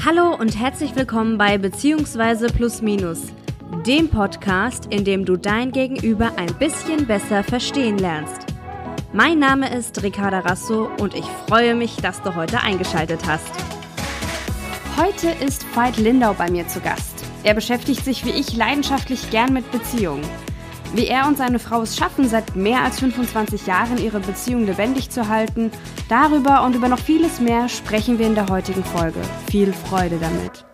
Hallo und herzlich willkommen bei Beziehungsweise Plus Minus, dem Podcast, in dem du dein Gegenüber ein bisschen besser verstehen lernst. Mein Name ist Ricarda Rasso und ich freue mich, dass du heute eingeschaltet hast. Heute ist Veit Lindau bei mir zu Gast. Er beschäftigt sich wie ich leidenschaftlich gern mit Beziehungen. Wie er und seine Frau es schaffen, seit mehr als 25 Jahren ihre Beziehung lebendig zu halten, darüber und über noch vieles mehr sprechen wir in der heutigen Folge. Viel Freude damit.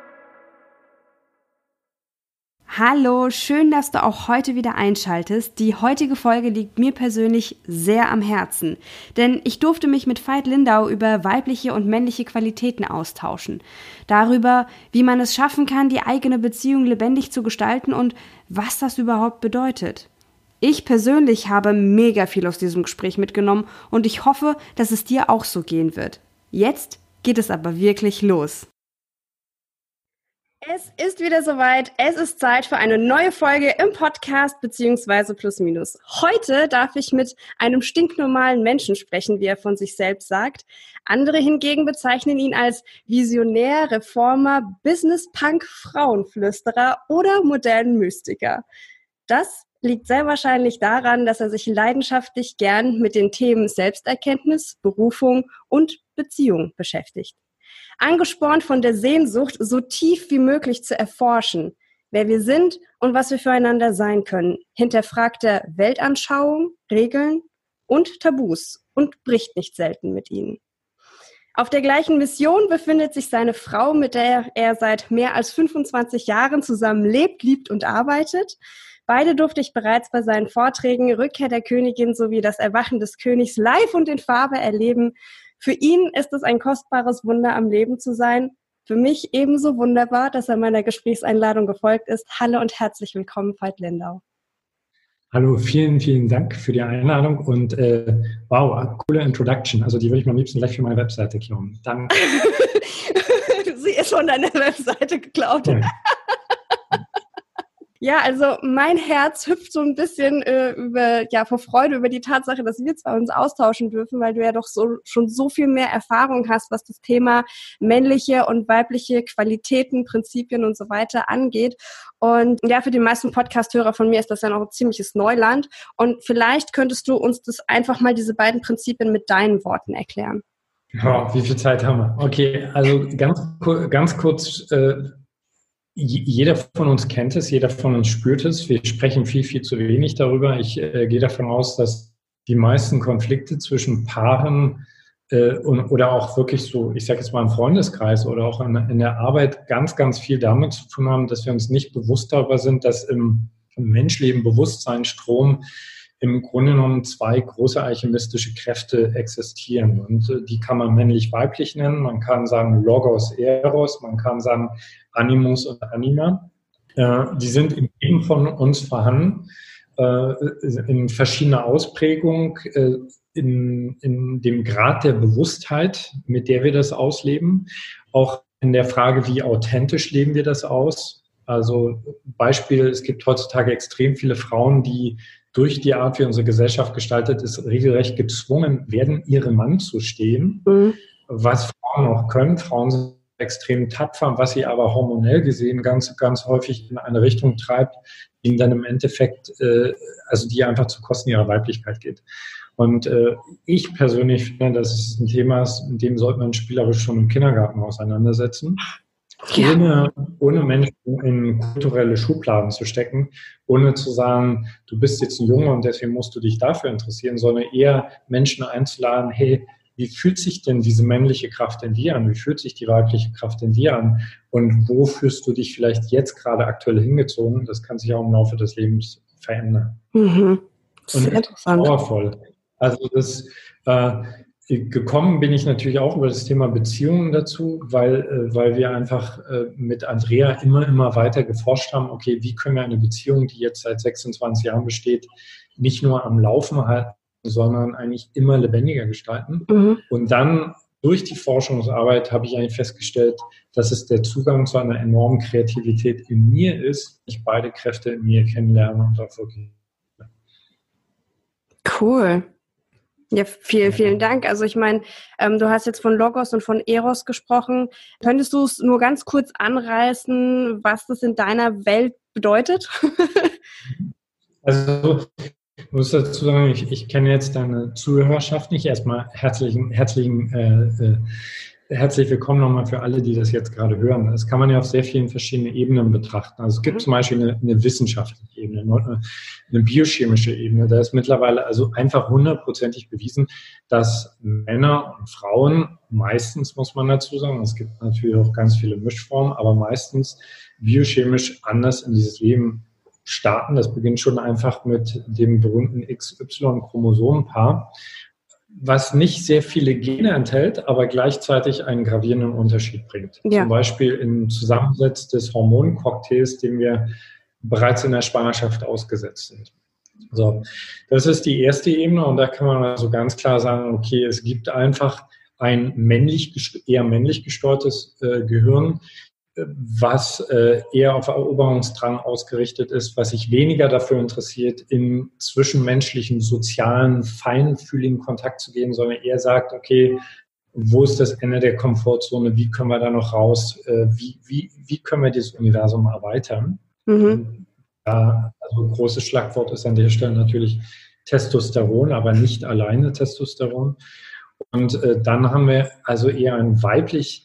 Hallo, schön, dass du auch heute wieder einschaltest. Die heutige Folge liegt mir persönlich sehr am Herzen, denn ich durfte mich mit Veit Lindau über weibliche und männliche Qualitäten austauschen. Darüber, wie man es schaffen kann, die eigene Beziehung lebendig zu gestalten und was das überhaupt bedeutet. Ich persönlich habe mega viel aus diesem Gespräch mitgenommen und ich hoffe, dass es dir auch so gehen wird. Jetzt geht es aber wirklich los. Es ist wieder soweit. Es ist Zeit für eine neue Folge im Podcast beziehungsweise Plus Minus. Heute darf ich mit einem stinknormalen Menschen sprechen, wie er von sich selbst sagt. Andere hingegen bezeichnen ihn als Visionär, Reformer, Business-Punk, Frauenflüsterer oder modernen Mystiker. Das liegt sehr wahrscheinlich daran, dass er sich leidenschaftlich gern mit den Themen Selbsterkenntnis, Berufung und Beziehung beschäftigt. Angespornt von der Sehnsucht, so tief wie möglich zu erforschen, wer wir sind und was wir füreinander sein können, hinterfragt er Weltanschauung, Regeln und Tabus und bricht nicht selten mit ihnen. Auf der gleichen Mission befindet sich seine Frau, mit der er seit mehr als 25 Jahren zusammen lebt, liebt und arbeitet. Beide durfte ich bereits bei seinen Vorträgen Rückkehr der Königin sowie das Erwachen des Königs live und in Farbe erleben. Für ihn ist es ein kostbares Wunder, am Leben zu sein. Für mich ebenso wunderbar, dass er meiner Gesprächseinladung gefolgt ist. Hallo und herzlich willkommen, Veit Lindau. Hallo, vielen, vielen Dank für die Einladung und wow, coole Introduction. Also die würde ich mir am liebsten gleich für meine Webseite klauen. Danke. Sie ist von deiner Webseite geklaut. Ja. Ja, also mein Herz hüpft so ein bisschen vor Freude über die Tatsache, dass wir zwei uns austauschen dürfen, weil du ja doch schon so viel mehr Erfahrung hast, was das Thema männliche und weibliche Qualitäten, Prinzipien und so weiter angeht. Und ja, für die meisten Podcast-Hörer von mir ist das ja noch ein ziemliches Neuland. Und vielleicht könntest du uns das einfach mal, diese beiden Prinzipien mit deinen Worten erklären. Ja, wie viel Zeit haben wir? Okay, also ganz kurz, jeder von uns kennt es, jeder von uns spürt es. Wir sprechen viel, viel zu wenig darüber. Ich gehe davon aus, dass die meisten Konflikte zwischen Paaren oder auch wirklich so, ich sage jetzt mal im Freundeskreis oder auch in der Arbeit ganz, ganz viel damit zu tun haben, dass wir uns nicht bewusst darüber sind, dass im Menschleben Bewusstseinsstrom im Grunde genommen zwei große alchemistische Kräfte existieren. Und die kann man männlich-weiblich nennen. Man kann sagen Logos, Eros, man kann sagen Animus und Anima. Die sind in jedem von uns vorhanden, in verschiedener Ausprägung, in dem Grad der Bewusstheit, mit der wir das ausleben. Auch in der Frage, wie authentisch leben wir das aus. Also Beispiel, es gibt heutzutage extrem viele Frauen, die durch die Art, wie unsere Gesellschaft gestaltet ist, regelrecht gezwungen werden, ihrem Mann zu stehen, was Frauen auch können. Frauen sind extrem tapfer, was sie aber hormonell gesehen ganz, ganz häufig in eine Richtung treibt, die ihnen dann im Endeffekt, die einfach zu Kosten ihrer Weiblichkeit geht. Und ich persönlich finde, dass es ein Thema ist, mit dem sollte man spielerisch schon im Kindergarten auseinandersetzen. Ja. Ohne Menschen in kulturelle Schubladen zu stecken, ohne zu sagen, du bist jetzt ein Junge und deswegen musst du dich dafür interessieren, sondern eher Menschen einzuladen, hey, wie fühlt sich denn diese männliche Kraft in dir an? Wie fühlt sich die weibliche Kraft in dir an? Und wo fühlst du dich vielleicht jetzt gerade aktuell hingezogen? Das kann sich auch im Laufe des Lebens verändern. Mhm. Sehr interessant. Powervoll. Also gekommen bin ich natürlich auch über das Thema Beziehungen dazu, weil wir einfach mit Andrea immer weiter geforscht haben, okay, wie können wir eine Beziehung, die jetzt seit 26 Jahren besteht, nicht nur am Laufen halten, sondern eigentlich immer lebendiger gestalten. Mhm. Und dann durch die Forschungsarbeit habe ich eigentlich festgestellt, dass es der Zugang zu einer enormen Kreativität in mir ist, ich beide Kräfte in mir kennenlerne und dafür gehe. Cool. Ja, vielen Dank. Also ich meine, du hast jetzt von Logos und von Eros gesprochen. Könntest du es nur ganz kurz anreißen, was das in deiner Welt bedeutet? Also ich muss dazu sagen, ich kenne jetzt deine Zuhörerschaft nicht. Erstmal herzlich willkommen nochmal für alle, die das jetzt gerade hören. Das kann man ja auf sehr vielen verschiedenen Ebenen betrachten. Also es gibt zum Beispiel eine wissenschaftliche Ebene, eine biochemische Ebene. Da ist mittlerweile also einfach 100%ig bewiesen, dass Männer und Frauen meistens, muss man dazu sagen, es gibt natürlich auch ganz viele Mischformen, aber meistens biochemisch anders in dieses Leben starten. Das beginnt schon einfach mit dem berühmten XY-Chromosomenpaar, was nicht sehr viele Gene enthält, aber gleichzeitig einen gravierenden Unterschied bringt. Ja. Zum Beispiel im Zusammensatz des Hormoncocktails, den wir bereits in der Schwangerschaft ausgesetzt sind. So, das ist die erste Ebene und da kann man also ganz klar sagen, okay, es gibt einfach ein eher männlich gesteuertes Gehirn, was eher auf Eroberungsdrang ausgerichtet ist, was sich weniger dafür interessiert, in zwischenmenschlichen, sozialen, feinfühligen Kontakt zu gehen, sondern eher sagt, okay, wo ist das Ende der Komfortzone, wie können wir da noch raus, wie können wir dieses Universum erweitern? Ja, also ein großes Schlagwort ist an der Stelle natürlich Testosteron, aber nicht alleine Testosteron. Und dann haben wir also eher ein weiblich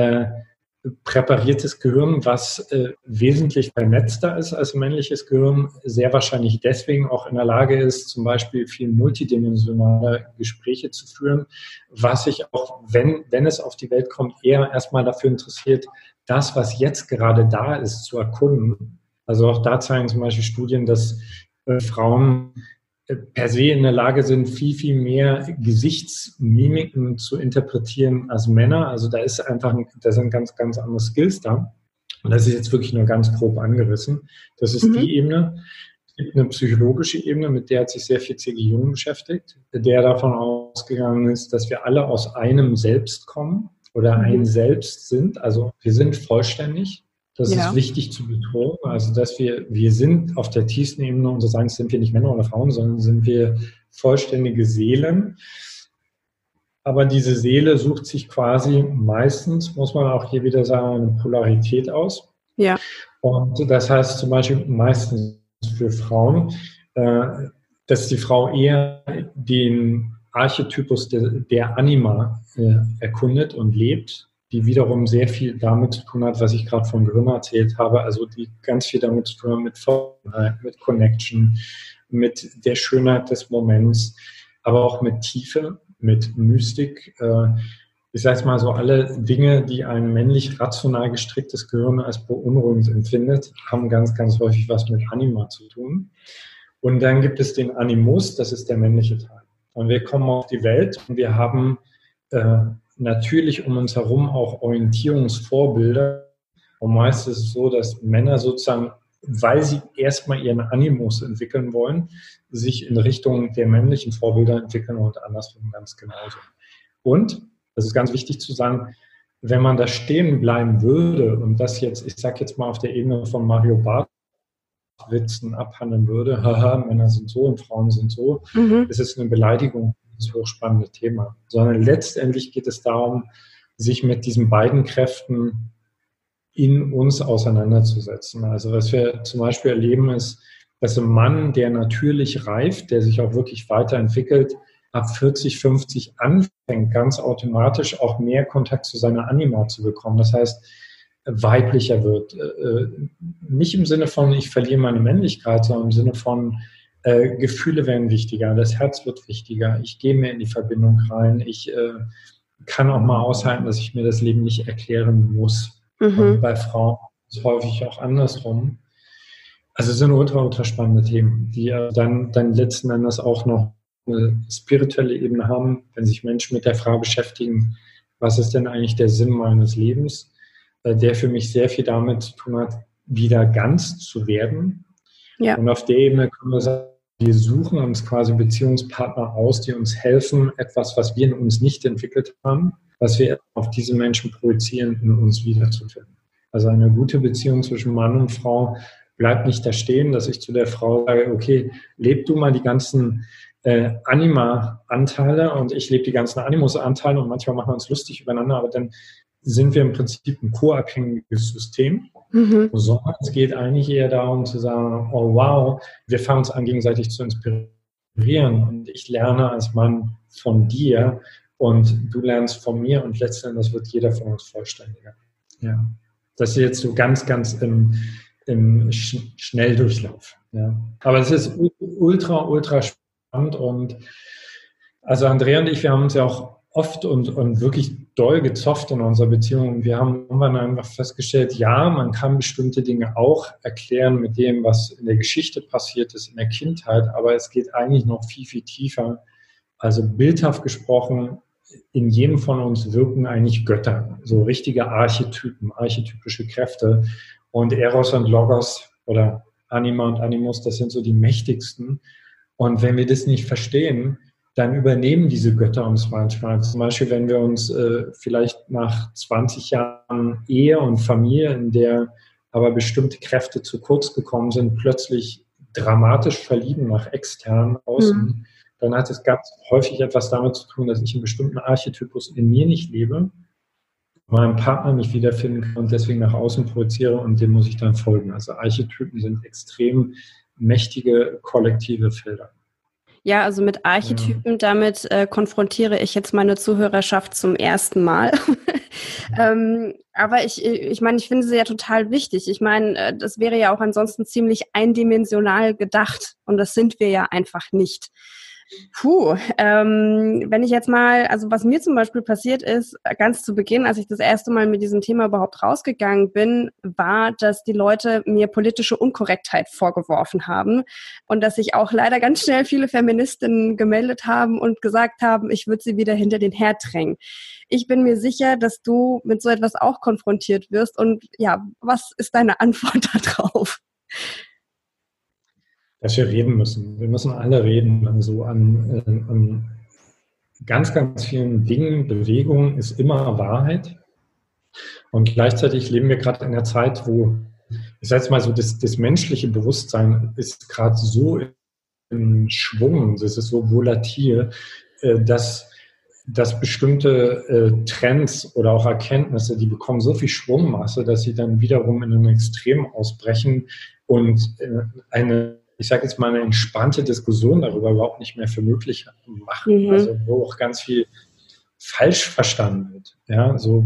präpariertes Gehirn, was wesentlich vernetzter ist als männliches Gehirn, sehr wahrscheinlich deswegen auch in der Lage ist, zum Beispiel viel multidimensionale Gespräche zu führen, was sich auch, wenn es auf die Welt kommt, eher erstmal dafür interessiert, das, was jetzt gerade da ist, zu erkunden. Also auch da zeigen zum Beispiel Studien, dass Frauen per se in der Lage sind, viel mehr Gesichtsmimiken zu interpretieren als Männer. Also da sind ganz andere Skills da. Und das ist jetzt wirklich nur ganz grob angerissen. Das ist die Ebene. Es gibt eine psychologische Ebene, mit der hat sich sehr viel C.G. Jung beschäftigt, der davon ausgegangen ist, dass wir alle aus einem Selbst kommen oder ein Selbst sind. Also wir sind vollständig. Das ist wichtig zu betonen, also dass wir sind auf der tiefsten Ebene unseres Seins, sind wir nicht Männer oder Frauen, sondern sind wir vollständige Seelen. Aber diese Seele sucht sich quasi meistens, muss man auch hier wieder sagen, eine Polarität aus. Ja. Und das heißt zum Beispiel meistens für Frauen, dass die Frau eher den Archetypus der Anima erkundet und lebt, die wiederum sehr viel damit zu tun hat, was ich gerade vom Gehirn erzählt habe, also die ganz viel damit zu tun hat mit Verbundenheit, mit Connection, mit der Schönheit des Moments, aber auch mit Tiefe, mit Mystik. Ich sage mal so, alle Dinge, die ein männlich rational gestricktes Gehirn als beunruhigend empfindet, haben ganz häufig was mit Anima zu tun. Und dann gibt es den Animus, das ist der männliche Teil. Und wir kommen auf die Welt und wir haben natürlich um uns herum auch Orientierungsvorbilder. Und meist ist es so, dass Männer sozusagen, weil sie erstmal ihren Animus entwickeln wollen, sich in Richtung der männlichen Vorbilder entwickeln und andersrum ganz genauso. Und, das ist ganz wichtig zu sagen, wenn man da stehen bleiben würde und das jetzt, ich sage jetzt mal auf der Ebene von Mario Barth Witzen abhandeln würde, haha, Männer sind so und Frauen sind so, ist es eine Beleidigung. Das hochspannende Thema, sondern letztendlich geht es darum, sich mit diesen beiden Kräften in uns auseinanderzusetzen. Also was wir zum Beispiel erleben ist, dass ein Mann, der natürlich reift, der sich auch wirklich weiterentwickelt, ab 40, 50 anfängt, ganz automatisch auch mehr Kontakt zu seiner Anima zu bekommen. Das heißt, weiblicher wird. Nicht im Sinne von, ich verliere meine Männlichkeit, sondern im Sinne von, Gefühle werden wichtiger, das Herz wird wichtiger, ich gehe mehr in die Verbindung rein, ich kann auch mal aushalten, dass ich mir das Leben nicht erklären muss. Und bei Frauen ist es häufig auch andersrum. Also es sind ultra spannende Themen, die dann letzten Endes auch noch eine spirituelle Ebene haben, wenn sich Menschen mit der Frage beschäftigen, was ist denn eigentlich der Sinn meines Lebens, der für mich sehr viel damit zu tun hat, wieder ganz zu werden. Ja. Und auf der Ebene können wir sagen, wir suchen uns quasi Beziehungspartner aus, die uns helfen, etwas, was wir in uns nicht entwickelt haben, was wir auf diese Menschen projizieren, in uns wiederzufinden. Also eine gute Beziehung zwischen Mann und Frau bleibt nicht da stehen, dass ich zu der Frau sage, okay, leb du mal die ganzen Anima-Anteile und ich lebe die ganzen Animus-Anteile und manchmal machen wir uns lustig übereinander, aber dann sind wir im Prinzip ein co-abhängiges System. Sondern es geht eigentlich eher darum zu sagen, oh wow, wir fangen uns an, gegenseitig zu inspirieren und ich lerne als Mann von dir und du lernst von mir und letztendlich wird jeder von uns vollständiger. Ja. Das ist jetzt so ganz, ganz im Schnelldurchlauf. Ja. Aber es ist ultra, ultra spannend und also Andrea und ich, wir haben uns ja auch oft und wirklich doll gezofft in unserer Beziehung. Wir haben irgendwann einfach festgestellt, ja, man kann bestimmte Dinge auch erklären mit dem, was in der Geschichte passiert ist, in der Kindheit, aber es geht eigentlich noch viel, viel tiefer. Also bildhaft gesprochen, in jedem von uns wirken eigentlich Götter, so richtige Archetypen, archetypische Kräfte. Und Eros und Logos oder Anima und Animus, das sind so die mächtigsten. Und wenn wir das nicht verstehen, dann übernehmen diese Götter uns manchmal. Zum Beispiel, wenn wir uns vielleicht nach 20 Jahren Ehe und Familie, in der aber bestimmte Kräfte zu kurz gekommen sind, plötzlich dramatisch verlieben nach externen außen, dann hat es ganz häufig etwas damit zu tun, dass ich einen bestimmten Archetypus in mir nicht lebe, meinen Partner nicht wiederfinden kann und deswegen nach außen projiziere und dem muss ich dann folgen. Also Archetypen sind extrem mächtige kollektive Felder. Ja, also mit Archetypen, damit konfrontiere ich jetzt meine Zuhörerschaft zum ersten Mal. Aber ich meine, ich finde sie ja total wichtig. Ich meine, das wäre ja auch ansonsten ziemlich eindimensional gedacht und das sind wir ja einfach nicht. Wenn ich jetzt mal, also was mir zum Beispiel passiert ist, ganz zu Beginn, als ich das erste Mal mit diesem Thema überhaupt rausgegangen bin, war, dass die Leute mir politische Unkorrektheit vorgeworfen haben und dass sich auch leider ganz schnell viele Feministinnen gemeldet haben und gesagt haben, ich würde sie wieder hinter den Herd drängen. Ich bin mir sicher, dass du mit so etwas auch konfrontiert wirst und ja, was ist deine Antwort darauf? Dass wir reden müssen. Wir müssen alle reden. Also an ganz, ganz vielen Dingen, Bewegungen ist immer Wahrheit. Und gleichzeitig leben wir gerade in einer Zeit, wo, ich sage jetzt mal so, das menschliche Bewusstsein ist gerade so im Schwung, das ist so volatil, dass bestimmte Trends oder auch Erkenntnisse, die bekommen so viel Schwungmasse, dass sie dann wiederum in einem Extrem ausbrechen und ich sage jetzt mal, eine entspannte Diskussion darüber überhaupt nicht mehr für möglich machen. Also wo auch ganz viel falsch verstanden wird. Ja, so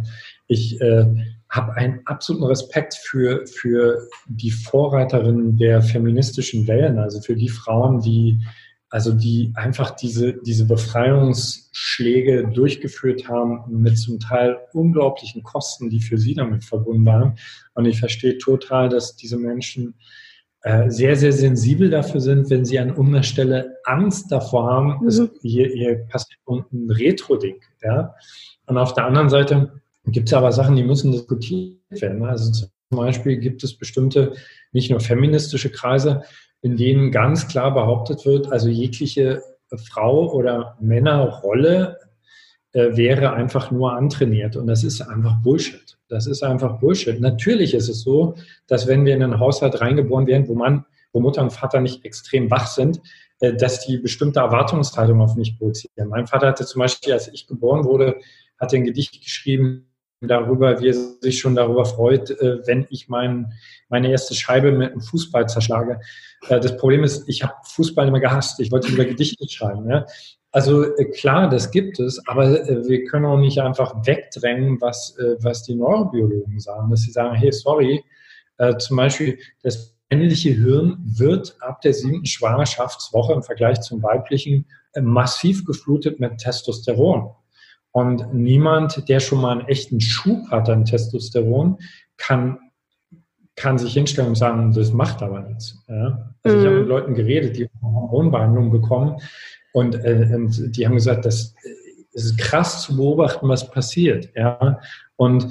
ich habe einen absoluten Respekt für die Vorreiterinnen der feministischen Wellen, also für die Frauen, die einfach diese Befreiungsschläge durchgeführt haben mit zum Teil unglaublichen Kosten, die für sie damit verbunden waren. Und ich verstehe total, dass diese Menschen sehr, sehr sensibel dafür sind, wenn sie an irgendeiner Stelle Angst davor haben, hier passiert ein Retro-Ding. Ja? Und auf der anderen Seite gibt es aber Sachen, die müssen diskutiert werden. Also zum Beispiel gibt es bestimmte, nicht nur feministische Kreise, in denen ganz klar behauptet wird, also jegliche Frau- oder Männerrolle wäre einfach nur antrainiert. Und das ist einfach Bullshit. Das ist einfach Bullshit. Natürlich ist es so, dass wenn wir in einen Haushalt reingeboren werden, wo Mutter und Vater nicht extrem wach sind, dass die bestimmte Erwartungshaltung auf mich projizieren. Mein Vater hatte zum Beispiel, als ich geboren wurde, hat ein Gedicht geschrieben darüber, wie er sich schon darüber freut, wenn ich meine erste Scheibe mit einem Fußball zerschlage. Das Problem ist, ich habe Fußball immer gehasst. Ich wollte lieber Gedichte schreiben. Ja? Also klar, das gibt es, aber wir können auch nicht einfach wegdrängen, was die Neurobiologen sagen, dass sie sagen, hey, sorry, zum Beispiel das männliche Hirn wird ab der 7. Schwangerschaftswoche im Vergleich zum weiblichen massiv geflutet mit Testosteron. Und niemand, der schon mal einen echten Schub hat an Testosteron, kann sich hinstellen und sagen, das macht aber nichts. Ja? Also ich habe mit Leuten geredet, die eine Hormonbehandlung bekommen und die haben gesagt, das ist krass zu beobachten, was passiert. Ja? Und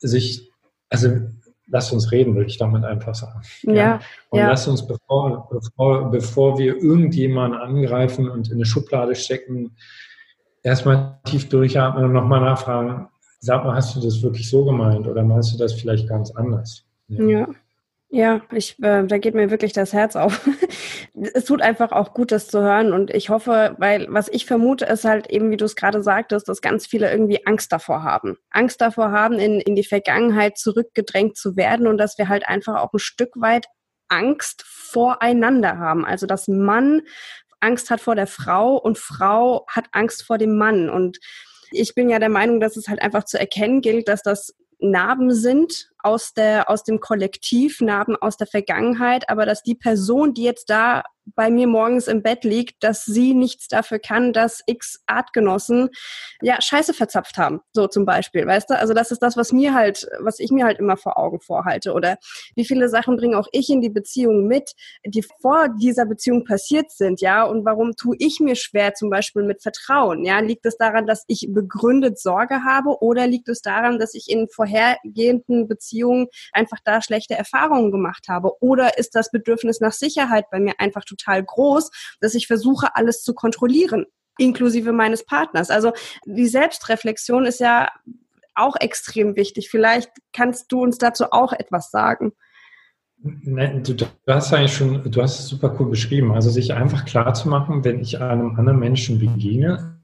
lasst uns reden, würde ich damit einfach sagen. Ja? Und lasst uns, bevor wir irgendjemanden angreifen und in eine Schublade stecken, erstmal tief durchatmen und nochmal nachfragen, sag mal, hast du das wirklich so gemeint oder meinst du das vielleicht ganz anders? Ja, da geht mir wirklich das Herz auf. es tut einfach auch gut, das zu hören und ich hoffe, weil was ich vermute, ist halt eben, wie du es gerade sagtest, dass ganz viele irgendwie Angst davor haben. Angst davor haben, in die Vergangenheit zurückgedrängt zu werden und dass wir halt einfach auch ein Stück weit Angst voreinander haben. Also dass Mann Angst hat vor der Frau und Frau hat Angst vor dem Mann. Und ich bin ja der Meinung, dass es halt einfach zu erkennen gilt, dass das Narben sind aus dem Kollektiv, Narben aus der Vergangenheit, aber dass die Person, die jetzt da bei mir morgens im Bett liegt, dass sie nichts dafür kann, dass x Artgenossen ja Scheiße verzapft haben, so zum Beispiel, weißt du? Also das ist das, was ich mir halt immer vor Augen vorhalte. Oder wie viele Sachen bringe auch ich in die Beziehung mit, die vor dieser Beziehung passiert sind, ja? Und warum tue ich mir schwer, zum Beispiel mit Vertrauen, ja? Liegt es daran, dass ich begründet Sorge habe oder liegt es daran, dass ich in vorhergehenden Beziehungen einfach da schlechte Erfahrungen gemacht habe? Oder ist das Bedürfnis nach Sicherheit bei mir einfach total groß, dass ich versuche, alles zu kontrollieren, inklusive meines Partners? Also die Selbstreflexion ist ja auch extrem wichtig. Vielleicht kannst du uns dazu auch etwas sagen. Du hast es super cool beschrieben. Also sich einfach klar zu machen, wenn ich einem anderen Menschen begegne,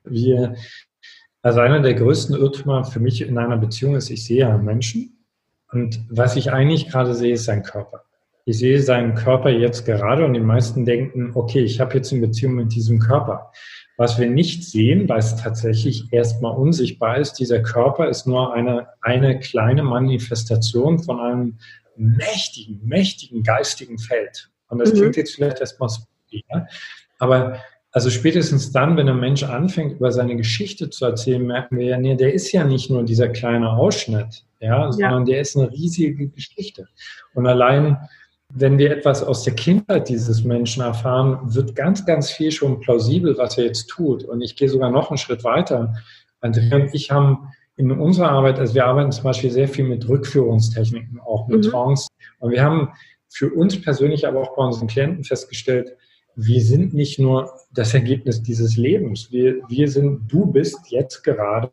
also einer der größten Irrtümer für mich in einer Beziehung ist, ich sehe einen Menschen und was ich eigentlich gerade sehe, ist sein Körper. Ich sehe seinen Körper jetzt gerade und die meisten denken, okay, ich habe jetzt eine Beziehung mit diesem Körper. Was wir nicht sehen, weil es tatsächlich erstmal unsichtbar ist, dieser Körper ist nur eine kleine Manifestation von einem mächtigen geistigen Feld. Und das klingt jetzt vielleicht erstmal so, ja? Aber also spätestens dann, wenn ein Mensch anfängt, über seine Geschichte zu erzählen, merken wir ja, nee, der ist ja nicht nur dieser kleine Ausschnitt, sondern der ist eine riesige Geschichte. Und allein, wenn wir etwas aus der Kindheit dieses Menschen erfahren, wird ganz, ganz viel schon plausibel, was er jetzt tut. Und ich gehe sogar noch einen Schritt weiter. Andrea und ich haben in unserer Arbeit, also wir arbeiten zum Beispiel sehr viel mit Rückführungstechniken, auch mit Trance. Und wir haben für uns persönlich, aber auch bei unseren Klienten festgestellt, wir sind nicht nur das Ergebnis dieses Lebens. Du bist jetzt gerade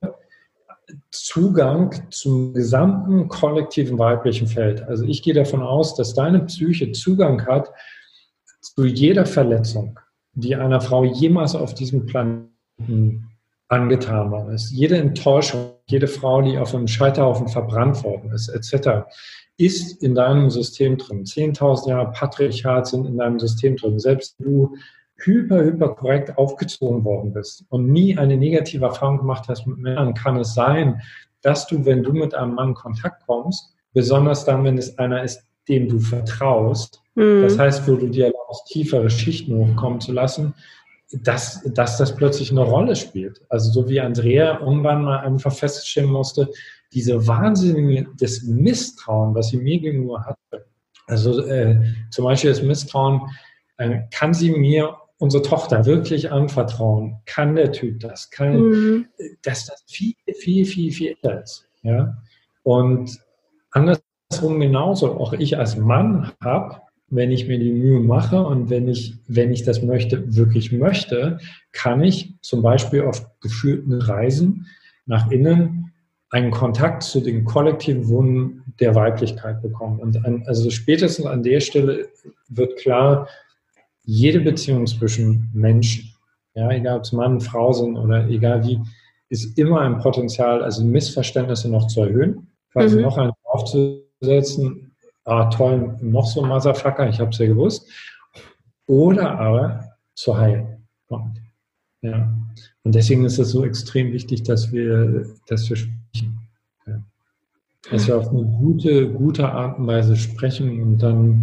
Zugang zum gesamten kollektiven weiblichen Feld. Also ich gehe davon aus, dass deine Psyche Zugang hat zu jeder Verletzung, die einer Frau jemals auf diesem Planeten angetan worden ist. Jede Enttäuschung, jede Frau, die auf einem Scheiterhaufen verbrannt worden ist, etc., ist in deinem System drin. 10.000 Jahre Patriarchat sind in deinem System drin. Selbst du hyper korrekt aufgezogen worden bist und nie eine negative Erfahrung gemacht hast mit Männern, kann es sein, dass du, wenn du mit einem Mann in Kontakt kommst, besonders dann, wenn es einer ist, dem du vertraust, das heißt, wo du dir erlaubst, tiefere Schichten hochkommen zu lassen, dass das plötzlich eine Rolle spielt. Also so wie Andrea irgendwann mal einfach feststellen musste, diese wahnsinnige, das Misstrauen, was sie mir gegenüber hatte, also zum Beispiel das Misstrauen, kann sie mir unsere Tochter wirklich anvertrauen? Kann der Typ das? Dass das viel älter ist. Ja? Und andersrum genauso, auch ich als Mann habe, wenn ich mir die Mühe mache und wenn ich das wirklich möchte, kann ich zum Beispiel auf geführten Reisen nach innen einen Kontakt zu den kollektiven Wunden der Weiblichkeit bekommen. Und also spätestens an der Stelle wird klar, jede Beziehung zwischen Menschen, ja, egal ob es Mann und Frau sind oder egal wie, ist immer ein Potenzial, also Missverständnisse noch zu erhöhen, quasi noch einen aufzusetzen, toll, noch so ein Motherfucker, ich habe es ja gewusst, oder aber zu heilen. Ja. Und deswegen ist es so extrem wichtig, dass wir sprechen. Ja. Dass wir auf eine gute Art und Weise sprechen und dann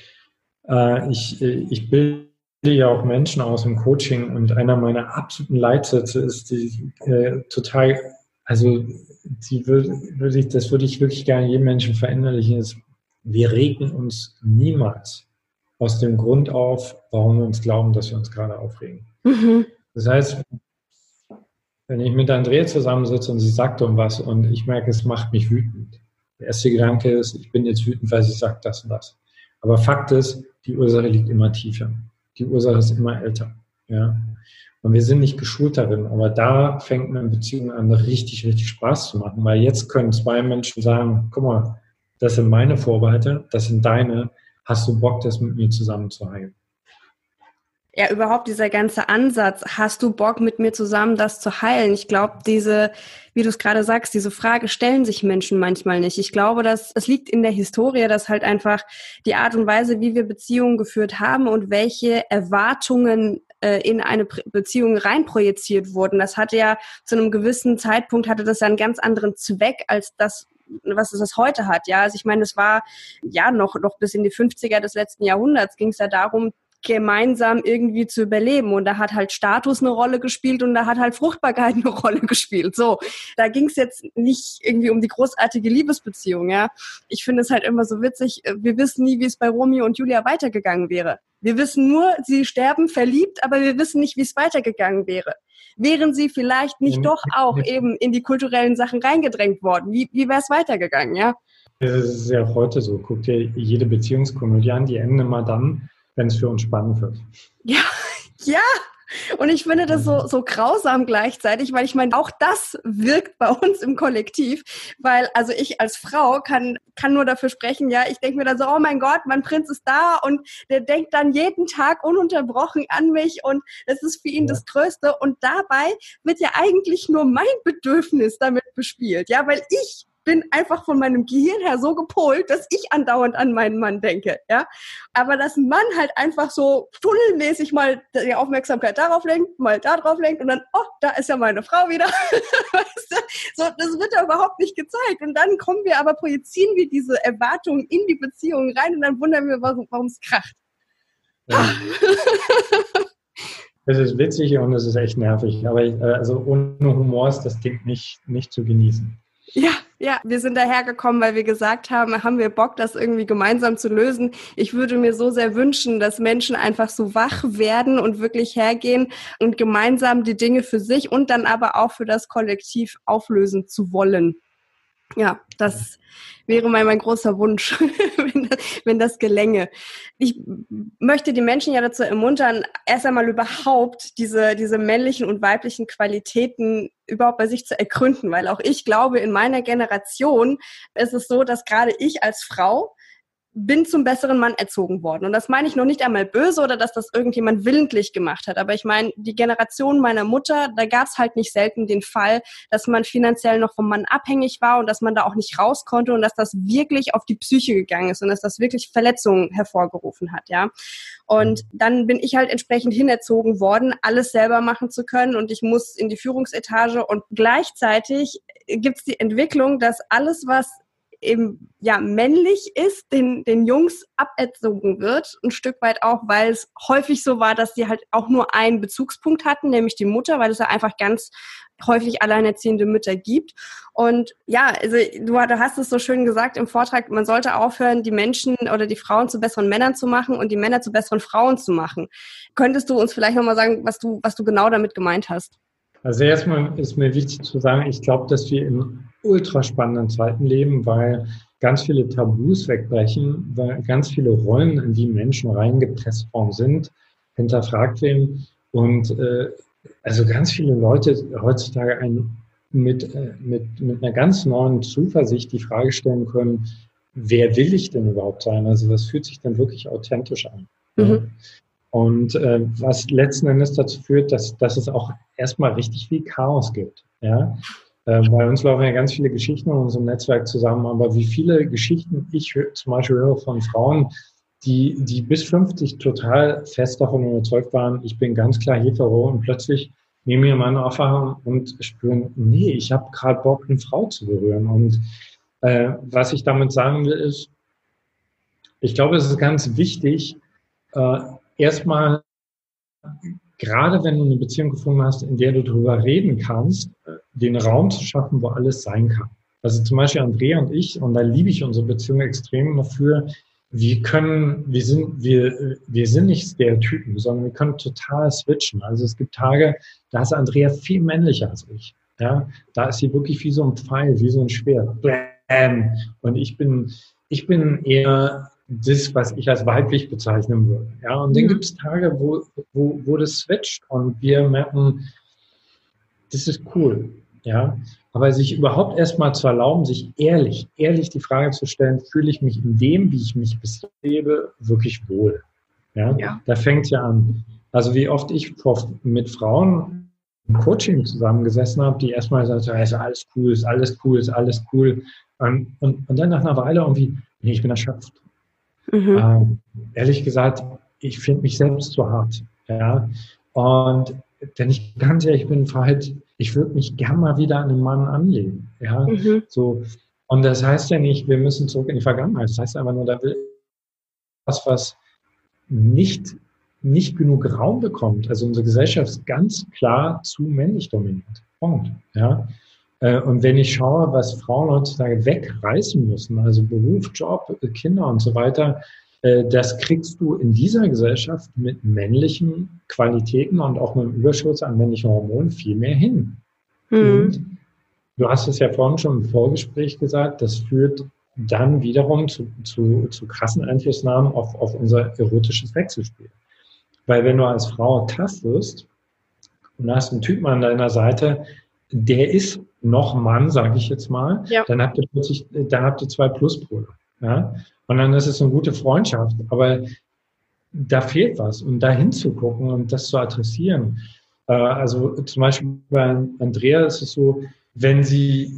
ich bilde ja auch Menschen aus im Coaching und einer meiner absoluten Leitsätze ist die total, also das würde ich wirklich gerne jedem Menschen verinnerlichen, ist, wir regen uns niemals aus dem Grund auf, warum wir uns glauben, dass wir uns gerade aufregen. Das heißt, wenn ich mit Andrea zusammensitze und sie sagt was und ich merke, es macht mich wütend. Der erste Gedanke ist, ich bin jetzt wütend, weil sie sagt das und das. Aber Fakt ist, die Ursache liegt immer tiefer. Die Ursache ist immer älter. Ja? Und wir sind nicht geschult darin, aber da fängt eine Beziehung an, richtig Spaß zu machen, weil jetzt können zwei Menschen sagen, guck mal, das sind meine Vorbehalte, das sind deine, hast du Bock, das mit mir zusammen zu heilen? Ja, überhaupt dieser ganze Ansatz, hast du Bock mit mir zusammen das zu heilen? Ich glaube, wie du es gerade sagst, diese Frage stellen sich Menschen manchmal nicht. Ich glaube, dass es liegt in der Historie, dass halt einfach die Art und Weise, wie wir Beziehungen geführt haben und welche Erwartungen in eine Beziehung reinprojiziert wurden. Das hatte ja zu einem gewissen Zeitpunkt hatte das ja einen ganz anderen Zweck als das, was es das heute hat. Ja, also ich meine, es war ja noch bis in die 50er des letzten Jahrhunderts ging es ja darum, gemeinsam irgendwie zu überleben. Und da hat halt Status eine Rolle gespielt und da hat halt Fruchtbarkeit eine Rolle gespielt. So, da ging es jetzt nicht irgendwie um die großartige Liebesbeziehung, ja. Ich finde es halt immer so witzig, wir wissen nie, wie es bei Romeo und Julia weitergegangen wäre. Wir wissen nur, sie sterben verliebt, aber wir wissen nicht, wie es weitergegangen wäre. Wären sie vielleicht nicht doch auch eben in die kulturellen Sachen reingedrängt worden? Wie wäre es weitergegangen, ja? Das ist ja auch heute so. Guck dir jede Beziehungskomödie an, die enden immer dann, wenn es für uns spannend wird. Ja, ja. Und ich finde das so grausam gleichzeitig, weil ich meine, auch das wirkt bei uns im Kollektiv, weil also ich als Frau kann nur dafür sprechen, ja, ich denke mir dann so, oh mein Gott, mein Prinz ist da und der denkt dann jeden Tag ununterbrochen an mich und das ist für ihn das Größte und dabei wird ja eigentlich nur mein Bedürfnis damit bespielt, ja, weil ich bin einfach von meinem Gehirn her so gepolt, dass ich andauernd an meinen Mann denke, ja. Aber dass ein Mann halt einfach so tunnelmäßig mal die Aufmerksamkeit darauf lenkt, mal da drauf lenkt und dann, oh, da ist ja meine Frau wieder. Weißt du? So, das wird ja überhaupt nicht gezeigt. Und dann projizieren wir diese Erwartungen in die Beziehung rein und dann wundern wir, warum es kracht. Ja. Es ist witzig und es ist echt nervig. Aber also ohne Humor ist das Ding nicht zu genießen. Ja, wir sind dahergekommen, weil wir gesagt haben wir Bock, das irgendwie gemeinsam zu lösen. Ich würde mir so sehr wünschen, dass Menschen einfach so wach werden und wirklich hergehen und gemeinsam die Dinge für sich und dann aber auch für das Kollektiv auflösen zu wollen. Ja, das wäre mein großer Wunsch, wenn das gelänge. Ich möchte die Menschen ja dazu ermuntern, erst einmal überhaupt diese männlichen und weiblichen Qualitäten überhaupt bei sich zu ergründen, weil auch ich glaube, in meiner Generation ist es so, dass gerade ich als Frau bin zum besseren Mann erzogen worden. Und das meine ich noch nicht einmal böse oder dass das irgendjemand willentlich gemacht hat. Aber ich meine, die Generation meiner Mutter, da gab es halt nicht selten den Fall, dass man finanziell noch vom Mann abhängig war und dass man da auch nicht raus konnte und dass das wirklich auf die Psyche gegangen ist und dass das wirklich Verletzungen hervorgerufen hat, ja. Und dann bin ich halt entsprechend hinerzogen worden, alles selber machen zu können und ich muss in die Führungsetage und gleichzeitig gibt es die Entwicklung, dass alles, was eben ja männlich ist, den Jungs aberzogen wird, ein Stück weit auch, weil es häufig so war, dass die halt auch nur einen Bezugspunkt hatten, nämlich die Mutter, weil es ja einfach ganz häufig alleinerziehende Mütter gibt. Und ja, also du hast es so schön gesagt im Vortrag, man sollte aufhören, die Menschen oder die Frauen zu besseren Männern zu machen und die Männer zu besseren Frauen zu machen. Könntest du uns vielleicht nochmal sagen, was du genau damit gemeint hast? Also erstmal ist mir wichtig zu sagen, ich glaube, dass wir in ultra spannenden Zeiten leben, weil ganz viele Tabus wegbrechen, weil ganz viele Rollen, in die Menschen reingepresst worden sind, hinterfragt werden und also ganz viele Leute heutzutage mit einer ganz neuen Zuversicht die Frage stellen können, wer will ich denn überhaupt sein? Also was fühlt sich denn wirklich authentisch an? Mhm. Und was letzten Endes dazu führt, dass es auch erstmal richtig viel Chaos gibt. Ja? Bei uns laufen ja ganz viele Geschichten in unserem Netzwerk zusammen, aber wie viele Geschichten ich zum Beispiel höre von Frauen, die bis 50 total fest davon überzeugt waren, ich bin ganz klar hetero und plötzlich nehmen wir meine Erfahrung und spüren, nee, ich habe gerade Bock, eine Frau zu berühren. Und was ich damit sagen will, ist, ich glaube, es ist ganz wichtig, erstmal, gerade wenn du eine Beziehung gefunden hast, in der du darüber reden kannst, den Raum zu schaffen, wo alles sein kann. Also zum Beispiel Andrea und ich, und da liebe ich unsere Beziehung extrem dafür, wir sind nicht Stereotypen, sondern wir können total switchen. Also es gibt Tage, da ist Andrea viel männlicher als ich. Ja? Da ist sie wirklich wie so ein Pfeil, wie so ein Schwert. Bam! Und ich bin eher das, was ich als weiblich bezeichnen würde. Ja, und dann gibt es Tage, wo das switcht und wir merken, das ist cool. Ja, aber sich überhaupt erstmal zu erlauben, sich ehrlich die Frage zu stellen, fühle ich mich in dem, wie ich mich beschreibe, wirklich wohl? Ja. Da fängt es ja an. Also wie oft ich mit Frauen im Coaching zusammengesessen habe, die erstmal sagen, ist alles cool, ist alles cool, ist alles cool. Und dann nach einer Weile irgendwie, nee, ich bin erschöpft. Ehrlich gesagt, ich finde mich selbst zu hart. Ja? Und wenn ich ganz ehrlich bin, ich würde mich gern mal wieder an einen Mann anlegen. Ja? So. Und das heißt ja nicht, wir müssen zurück in die Vergangenheit. Das heißt einfach nur, da will was nicht genug Raum bekommt. Also unsere Gesellschaft ist ganz klar zu männlich dominiert. Punkt. Ja? Und wenn ich schaue, was Frauen heutzutage wegreißen müssen, also Beruf, Job, Kinder und so weiter, das kriegst du in dieser Gesellschaft mit männlichen Qualitäten und auch mit dem Überschuss an männlichen Hormonen viel mehr hin. Und du hast es ja vorhin schon im Vorgespräch gesagt, das führt dann wiederum zu krassen Einflussnahmen auf unser erotisches Wechselspiel. Weil wenn du als Frau tough wirst und hast einen Typen an deiner Seite, der ist noch Mann, sage ich jetzt mal, dann habt ihr zwei Pluspole. Ja? Und dann ist es eine gute Freundschaft. Aber da fehlt was. Und da hinzugucken und das zu adressieren. Also zum Beispiel bei Andrea ist es so, wenn sie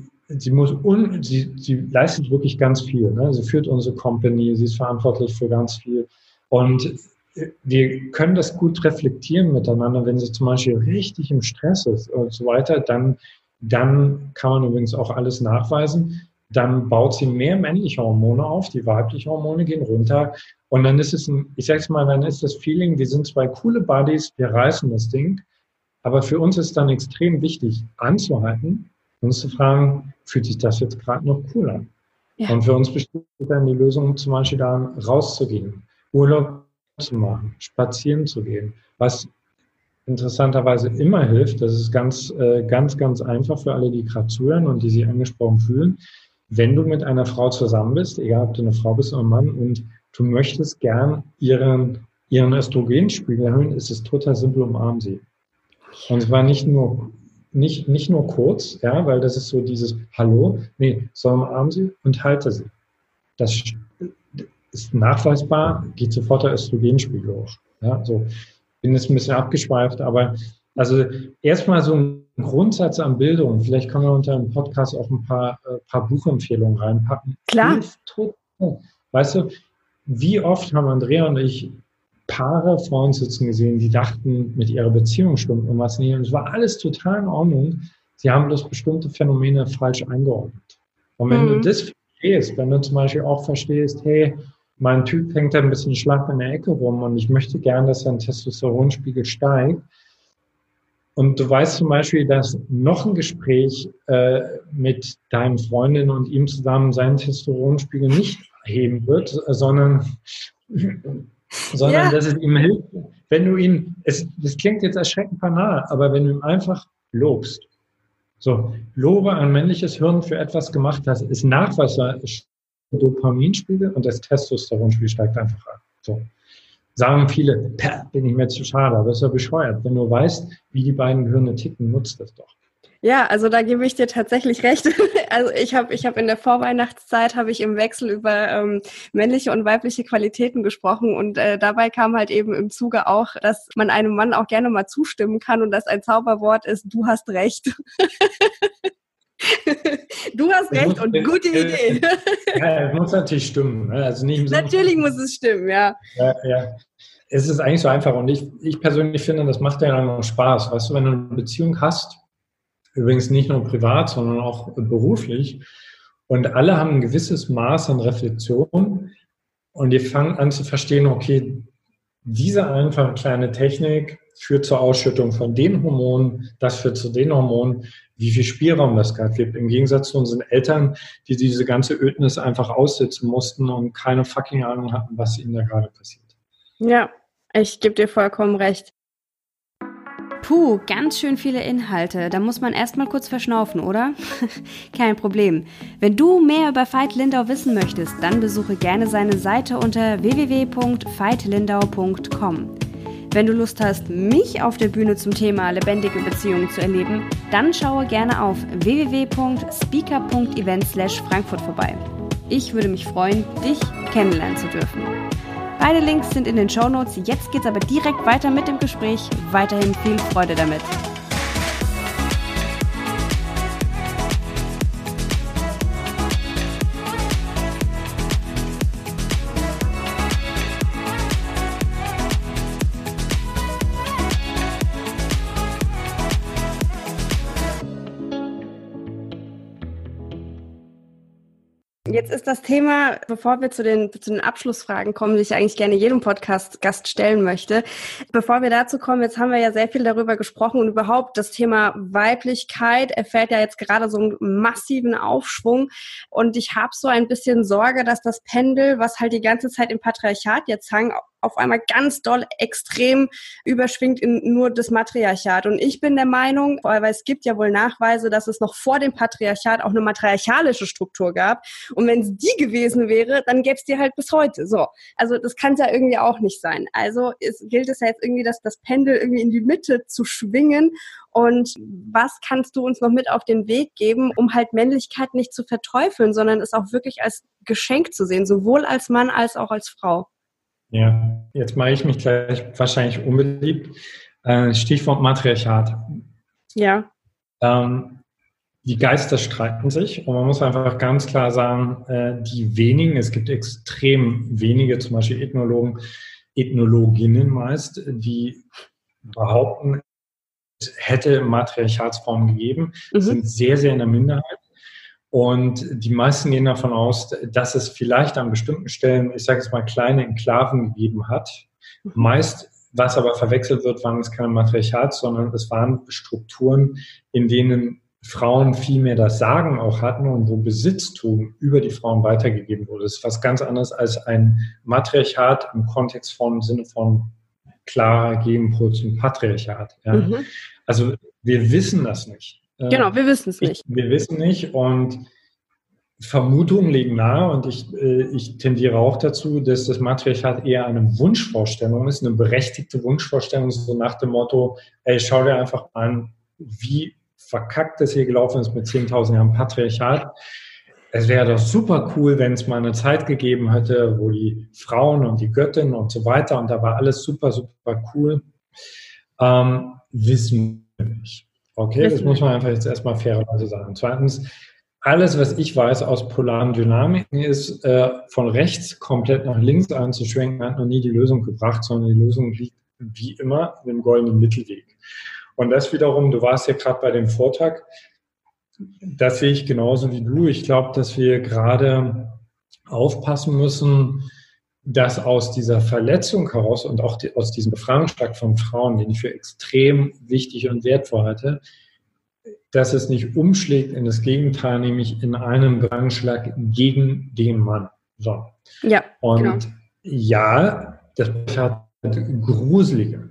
leistet wirklich ganz viel. Ne? Sie führt unsere Company, sie ist verantwortlich für ganz viel. Und wir können das gut reflektieren miteinander, wenn sie zum Beispiel richtig im Stress ist und so weiter, dann kann man übrigens auch alles nachweisen, dann baut sie mehr männliche Hormone auf, die weiblichen Hormone gehen runter und dann ist es dann ist das Feeling, wir sind zwei coole Buddies, wir reißen das Ding, aber für uns ist dann extrem wichtig, anzuhalten, uns zu fragen, fühlt sich das jetzt gerade noch cool an? Ja. Und für uns besteht dann die Lösung, zum Beispiel da rauszugehen, Urlaub zu machen, spazieren zu gehen, was interessanterweise immer hilft. Das ist ganz einfach für alle, die gerade zuhören und die sich angesprochen fühlen. Wenn du mit einer Frau zusammen bist, egal ob du eine Frau bist oder ein Mann, und du möchtest gern ihren Östrogenspiegel erhöhen, ist es total simpel, umarmen sie. Und zwar nicht nur kurz, ja, weil das ist so dieses Hallo, sondern umarmen sie und halte sie. Das ist nachweisbar, geht sofort der Östrogenspiegel hoch. Ja, so bin jetzt ein bisschen abgeschweift, aber also erstmal so ein Grundsatz an Bildung. Vielleicht können wir unter dem Podcast auch ein paar Buchempfehlungen reinpacken. Klar. Weißt du, wie oft haben Andrea und ich Paare vor uns sitzen gesehen, die dachten, mit ihrer Beziehung stimmt irgendwas nicht. Und es war alles total in Ordnung. Sie haben bloß bestimmte Phänomene falsch eingeordnet. Und wenn du das verstehst, wenn du zum Beispiel auch verstehst, hey, mein Typ hängt da ein bisschen schlaff in der Ecke rum und ich möchte gern, dass sein Testosteronspiegel steigt. Und du weißt zum Beispiel, dass noch ein Gespräch mit deinen Freundinnen und ihm zusammen seinen Testosteronspiegel nicht heben wird, sondern dass es ihm hilft, wenn du ihn, das klingt jetzt erschreckend banal, aber wenn du ihm einfach lobst. So, lobe ein männliches Hirn für etwas gemacht hast, ist nachweisbar, Dopaminspiegel und das Testosteronspiegel steigt einfach an. So. Sagen viele, bin ich mir zu schade, aber ist ja bescheuert. Wenn du weißt, wie die beiden Gehirne ticken, nutzt das doch. Ja, also da gebe ich dir tatsächlich recht. Also ich habe in der Vorweihnachtszeit im Wechsel über männliche und weibliche Qualitäten gesprochen und dabei kam halt eben im Zuge auch, dass man einem Mann auch gerne mal zustimmen kann und dass ein Zauberwort ist, du hast recht. Du hast recht und gute Idee. Ja, es muss natürlich stimmen. Also nicht natürlich muss es stimmen, ja. Ja. Es ist eigentlich so einfach und ich persönlich finde, das macht ja dann noch Spaß. Weißt du, wenn du eine Beziehung hast, übrigens nicht nur privat, sondern auch beruflich, und alle haben ein gewisses Maß an Reflexion und ihr fangt an zu verstehen, okay, diese einfache kleine Technik führt zur Ausschüttung von den Hormonen, das führt zu den Hormonen, wie viel Spielraum das gerade gibt. Im Gegensatz zu unseren Eltern, die diese ganze Ödnis einfach aussitzen mussten und keine fucking Ahnung hatten, was ihnen da gerade passiert. Ja, ich gebe dir vollkommen recht. Puh, ganz schön viele Inhalte. Da muss man erstmal kurz verschnaufen, oder? Kein Problem. Wenn du mehr über Veit Lindau wissen möchtest, dann besuche gerne seine Seite unter www.veitlindau.com. Wenn du Lust hast, mich auf der Bühne zum Thema lebendige Beziehungen zu erleben, dann schaue gerne auf www.speaker.event/Frankfurt vorbei. Ich würde mich freuen, dich kennenlernen zu dürfen. Beide Links sind in den Shownotes. Jetzt geht's aber direkt weiter mit dem Gespräch. Weiterhin viel Freude damit. Jetzt ist das Thema, bevor wir zu den Abschlussfragen kommen, die ich eigentlich gerne jedem Podcast-Gast stellen möchte. Bevor wir dazu kommen, jetzt haben wir ja sehr viel darüber gesprochen und überhaupt das Thema Weiblichkeit erfährt ja jetzt gerade so einen massiven Aufschwung und ich habe so ein bisschen Sorge, dass das Pendel, was halt die ganze Zeit im Patriarchat jetzt hang, auf einmal ganz doll extrem überschwingt in nur das Matriarchat. Und ich bin der Meinung, weil es gibt ja wohl Nachweise, dass es noch vor dem Patriarchat auch eine matriarchalische Struktur gab. Und wenn es die gewesen wäre, dann gäbe es die halt bis heute. So, also das kann es ja irgendwie auch nicht sein. Also gilt es ja jetzt irgendwie, dass das Pendel irgendwie in die Mitte zu schwingen. Und was kannst du uns noch mit auf den Weg geben, um halt Männlichkeit nicht zu verteufeln, sondern es auch wirklich als Geschenk zu sehen, sowohl als Mann als auch als Frau? Ja, jetzt mache ich mich gleich wahrscheinlich unbeliebt. Stichwort Matriarchat. Ja. Die Geister streiten sich und man muss einfach ganz klar sagen, die wenigen, es gibt extrem wenige, zum Beispiel Ethnologen, Ethnologinnen meist, die behaupten, es hätte Matriarchatsformen gegeben, sind sehr, sehr in der Minderheit. Und die meisten gehen davon aus, dass es vielleicht an bestimmten Stellen, ich sage jetzt mal, kleine Enklaven gegeben hat. Meist, was aber verwechselt wird, waren es keine Matriarchat, sondern es waren Strukturen, in denen Frauen viel mehr das Sagen auch hatten und wo Besitztum über die Frauen weitergegeben wurde. Das ist was ganz anderes als ein Matriarchat im Kontext von, im Sinne von klarer Gegenpol zum Patriarchat. Ja. Also wir wissen das nicht. Genau, wir wissen es nicht. Wir wissen nicht und Vermutungen liegen nahe und ich tendiere auch dazu, dass das Matriarchat eher eine Wunschvorstellung ist, eine berechtigte Wunschvorstellung, so nach dem Motto, ey, schau dir einfach an, wie verkackt das hier gelaufen ist mit 10.000 Jahren Patriarchat. Es wäre doch super cool, wenn es mal eine Zeit gegeben hätte, wo die Frauen und die Göttinnen und so weiter und da war alles super, super cool. Wissen wir nicht. Okay, das muss man einfach jetzt erstmal fairerweise sagen. Zweitens, alles, was ich weiß aus polaren Dynamiken, ist, von rechts komplett nach links anzuschwenken, hat noch nie die Lösung gebracht, sondern die Lösung liegt wie immer im goldenen Mittelweg. Und das wiederum, du warst ja gerade bei dem Vortrag, das sehe ich genauso wie du. Ich glaube, dass wir gerade aufpassen müssen, dass aus dieser Verletzung heraus und auch aus diesem Befreiungsschlag von Frauen, den ich für extrem wichtig und wertvoll halte, dass es nicht umschlägt in das Gegenteil, nämlich in einem Befreiungsschlag gegen den Mann. So. Ja, und genau. Ja, das hat gruselige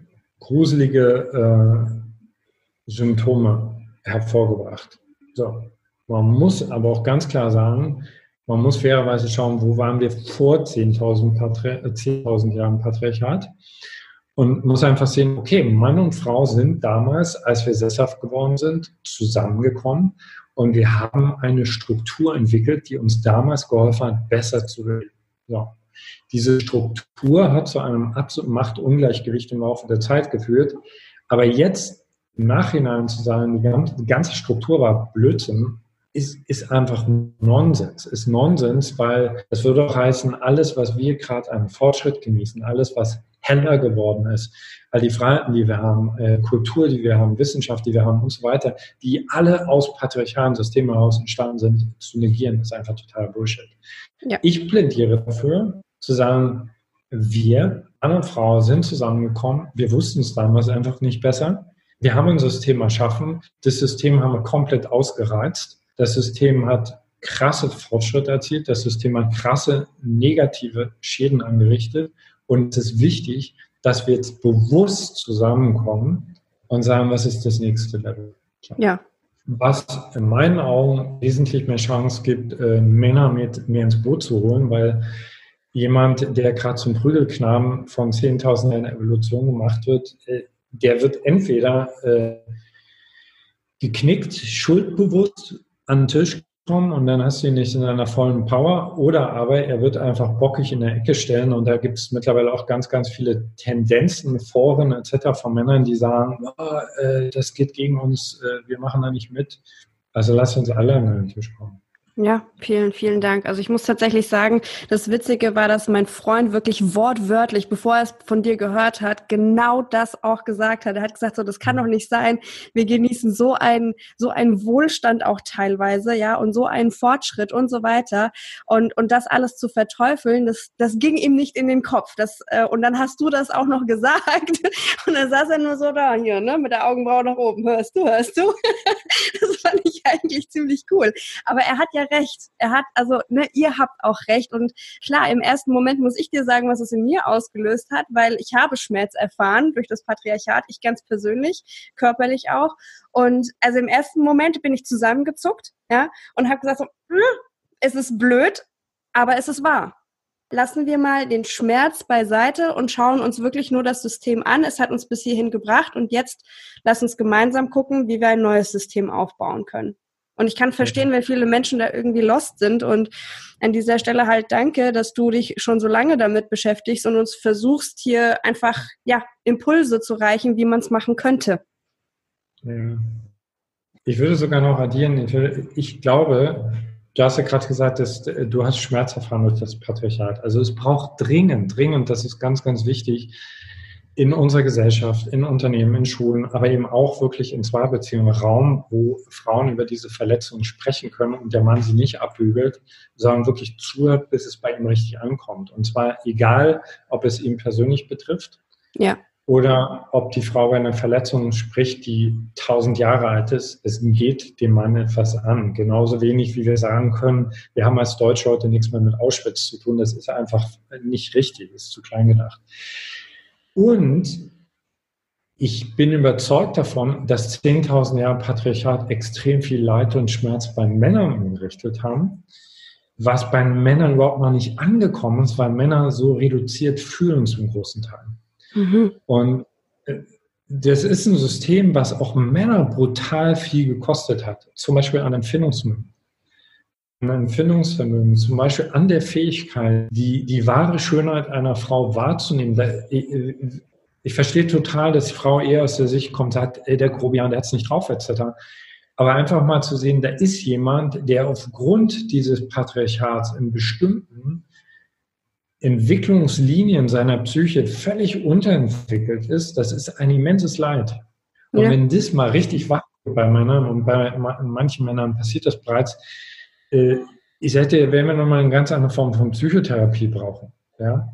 Symptome hervorgebracht. So. Man muss aber auch ganz klar sagen, man muss fairerweise schauen, wo waren wir vor 10.000 Jahren Patriarchat und muss einfach sehen, okay, Mann und Frau sind damals, als wir sesshaft geworden sind, zusammengekommen und wir haben eine Struktur entwickelt, die uns damals geholfen hat, besser zu leben. So. Diese Struktur hat zu einem absoluten Machtungleichgewicht im Laufe der Zeit geführt, aber jetzt im Nachhinein zu sagen, die ganze Struktur war Blödsinn, ist einfach Nonsens. Ist Nonsens, weil es würde auch heißen, alles, was wir gerade an Fortschritt genießen, alles, was heller geworden ist, all die Freiheiten, die wir haben, Kultur, die wir haben, Wissenschaft, die wir haben und so weiter, die alle aus patriarchalen Systemen heraus entstanden sind, zu negieren, ist einfach total Bullshit. Ja. Ich plädiere dafür, zu sagen, wir, Mann und Frau, sind zusammengekommen, wir wussten es damals einfach nicht besser. Wir haben ein System erschaffen, das System haben wir komplett ausgereizt. Das System hat krasse Fortschritte erzielt, das System hat krasse negative Schäden angerichtet und es ist wichtig, dass wir jetzt bewusst zusammenkommen und sagen, was ist das nächste Level? Ja. Was in meinen Augen wesentlich mehr Chance gibt, Männer mit mehr ins Boot zu holen, weil jemand, der gerade zum Prügelknaben von 10.000 Jahren Evolution gemacht wird, der wird entweder geknickt, schuldbewusst an den Tisch kommen und dann hast du ihn nicht in seiner vollen Power, oder aber er wird einfach bockig in der Ecke stellen, und da gibt es mittlerweile auch ganz, ganz viele Tendenzen, Foren etc. von Männern, die sagen, das geht gegen uns, wir machen da nicht mit. Also lass uns alle an den Tisch kommen. Ja, vielen, vielen Dank. Also ich muss tatsächlich sagen, das Witzige war, dass mein Freund wirklich wortwörtlich, bevor er es von dir gehört hat, genau das auch gesagt hat. Er hat gesagt, so, das kann doch nicht sein. Wir genießen so einen Wohlstand auch teilweise, ja, und so einen Fortschritt und so weiter. Und das alles zu verteufeln, das ging ihm nicht in den Kopf. Und dann hast du das auch noch gesagt. Und dann saß er nur so da, hier, ne, mit der Augenbraue nach oben. Hörst du? Das fand ich eigentlich ziemlich cool. Aber er hat ja recht. Ihr habt auch recht. Und klar, im ersten Moment muss ich dir sagen, was es in mir ausgelöst hat, weil ich habe Schmerz erfahren durch das Patriarchat, ich ganz persönlich, körperlich auch. Und also im ersten Moment bin ich zusammengezuckt, ja, und habe gesagt so, es ist blöd, aber es ist wahr. Lassen wir mal den Schmerz beiseite und schauen uns wirklich nur das System an. Es hat uns bis hierhin gebracht und jetzt lass uns gemeinsam gucken, wie wir ein neues System aufbauen können. Und ich kann verstehen, wenn viele Menschen da irgendwie lost sind, und an dieser Stelle halt danke, dass du dich schon so lange damit beschäftigst und uns versuchst, hier einfach, ja, Impulse zu reichen, wie man es machen könnte. Ja. Ich würde sogar noch addieren, ich glaube, du hast ja gerade gesagt, dass du hast Schmerz erfahren durch das Patriarchat. Also es braucht dringend, das ist ganz, ganz wichtig, in unserer Gesellschaft, in Unternehmen, in Schulen, aber eben auch wirklich in Zweierbeziehungen Raum, wo Frauen über diese Verletzungen sprechen können und der Mann sie nicht abbügelt, sondern wirklich zuhört, bis es bei ihm richtig ankommt. Und zwar egal, ob es ihn persönlich betrifft, ja, oder ob die Frau bei einer Verletzung spricht, die 1000 Jahre alt ist. Es geht dem Mann etwas an. Genauso wenig, wie wir sagen können, wir haben als Deutsche heute nichts mehr mit Auschwitz zu tun. Das ist einfach nicht richtig, ist zu klein gedacht. Und ich bin überzeugt davon, dass 10.000 Jahre Patriarchat extrem viel Leid und Schmerz bei Männern angerichtet haben, was bei Männern überhaupt noch nicht angekommen ist, weil Männer so reduziert fühlen zum großen Teil. Mhm. Und das ist ein System, was auch Männer brutal viel gekostet hat, zum Beispiel an Empfindungsvermögen, zum Beispiel an der Fähigkeit, die wahre Schönheit einer Frau wahrzunehmen. Ich verstehe total, dass die Frau eher aus der Sicht kommt, sagt, der Grobian, der hat es nicht drauf, etc. Aber einfach mal zu sehen, da ist jemand, der aufgrund dieses Patriarchats in bestimmten Entwicklungslinien seiner Psyche völlig unterentwickelt ist, das ist ein immenses Leid. Und wenn das mal richtig wach wird bei Männern, und bei manchen Männern passiert das bereits, ich sagte, wenn wir nochmal eine ganz andere Form von Psychotherapie brauchen. Ja?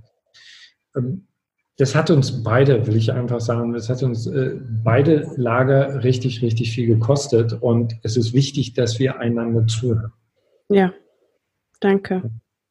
Das hat uns beide, will ich einfach sagen, das hat uns beide Lager richtig, richtig viel gekostet. Und es ist wichtig, dass wir einander zuhören. Ja, danke.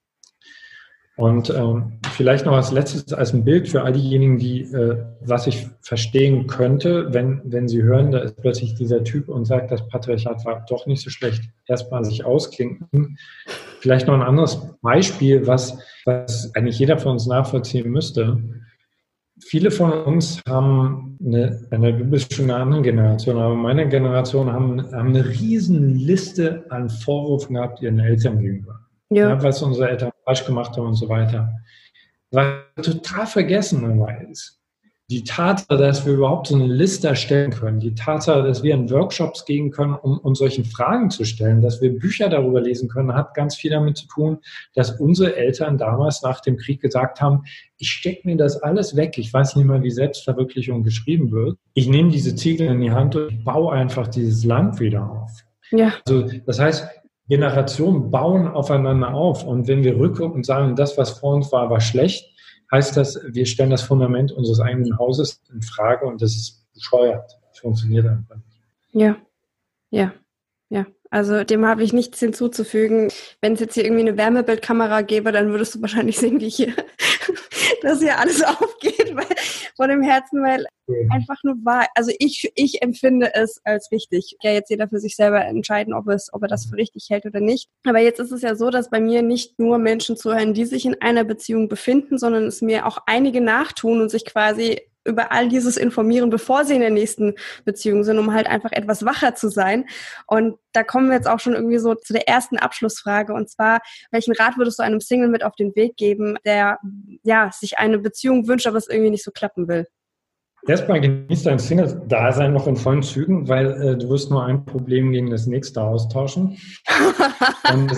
Und vielleicht noch als letztes als ein Bild für all diejenigen, die, was ich verstehen könnte, wenn sie hören, da ist plötzlich dieser Typ und sagt, das Patriarchat war doch nicht so schlecht, erstmal sich ausklinken. Vielleicht noch ein anderes Beispiel, was eigentlich jeder von uns nachvollziehen müsste. Viele von uns haben du bist schon eine andere Generation, aber meine Generation haben eine riesen Liste an Vorwürfen gehabt ihren Eltern gegenüber. Ja, was unsere Eltern falsch gemacht haben und so weiter. Was total vergessen dabei ist, die Tatsache, dass wir überhaupt so eine Liste erstellen können, die Tatsache, dass wir in Workshops gehen können, um uns solchen Fragen zu stellen, dass wir Bücher darüber lesen können, hat ganz viel damit zu tun, dass unsere Eltern damals nach dem Krieg gesagt haben, ich stecke mir das alles weg, ich weiß nicht mal, wie Selbstverwirklichung geschrieben wird. Ich nehme diese Ziegel in die Hand und ich baue einfach dieses Land wieder auf. Ja. Also das heißt, Generationen bauen aufeinander auf. Und wenn wir rückgucken und sagen, das, was vor uns war schlecht, heißt das, wir stellen das Fundament unseres eigenen Hauses in Frage und das ist bescheuert. Das funktioniert einfach nicht. Ja. Also dem habe ich nichts hinzuzufügen. Wenn es jetzt hier irgendwie eine Wärmebildkamera gäbe, dann würdest du wahrscheinlich sehen, wie hier dass hier alles aufgeht vor dem Herzen, weil einfach nur wahr. Also ich empfinde es als richtig. Ja, jetzt jeder für sich selber entscheiden, ob er das für richtig hält oder nicht. Aber jetzt ist es ja so, dass bei mir nicht nur Menschen zuhören, die sich in einer Beziehung befinden, sondern es mir auch einige nachtun und sich quasi über all dieses informieren, bevor sie in der nächsten Beziehung sind, um halt einfach etwas wacher zu sein. Und da kommen wir jetzt auch schon irgendwie so zu der ersten Abschlussfrage. Und zwar, welchen Rat würdest du einem Single mit auf den Weg geben, der ja sich eine Beziehung wünscht, aber es irgendwie nicht so klappen will? Erstmal genießt dein Single-Dasein noch in vollen Zügen, weil du wirst nur ein Problem gegen das nächste austauschen. Und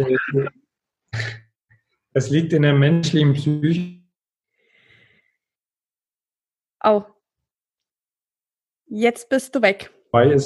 es liegt in der menschlichen Psyche. Oh. Jetzt bist du weg. Warte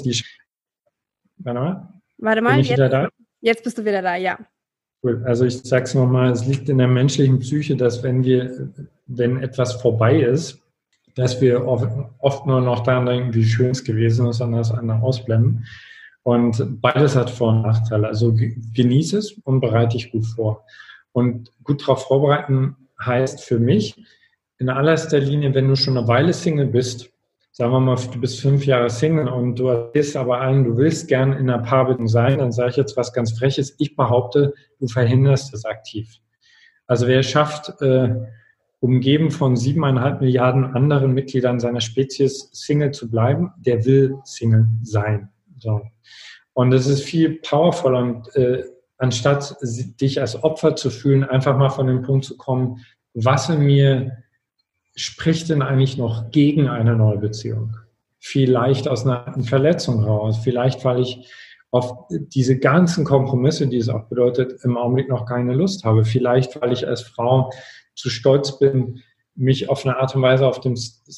mal. Bin ich wieder da? Jetzt bist du wieder da, ja. Cool. Also ich sage es nochmal, es liegt in der menschlichen Psyche, dass wenn etwas vorbei ist, dass wir oft nur noch daran denken, wie schön es gewesen ist und das andere ausblenden. Und beides hat Vor- und Nachteile. Also genieße es und bereite dich gut vor. Und gut darauf vorbereiten heißt für mich, in allererster Linie, wenn du schon eine Weile Single bist, sagen wir mal, du bist 5 Jahre Single und du bist aber du willst gern in einer Paarbeziehung sein, dann sage ich jetzt was ganz Freches. Ich behaupte, du verhinderst es aktiv. Also wer es schafft, umgeben von 7,5 Milliarden anderen Mitgliedern seiner Spezies Single zu bleiben, der will Single sein. So. Und es ist viel powervoller und anstatt dich als Opfer zu fühlen, einfach mal von dem Punkt zu kommen, was in mir spricht denn eigentlich noch gegen eine neue Beziehung? Vielleicht aus einer Verletzung raus, vielleicht weil ich auf diese ganzen Kompromisse, die es auch bedeutet, im Augenblick noch keine Lust habe. Vielleicht weil ich als Frau zu stolz bin, mich auf eine Art und Weise auf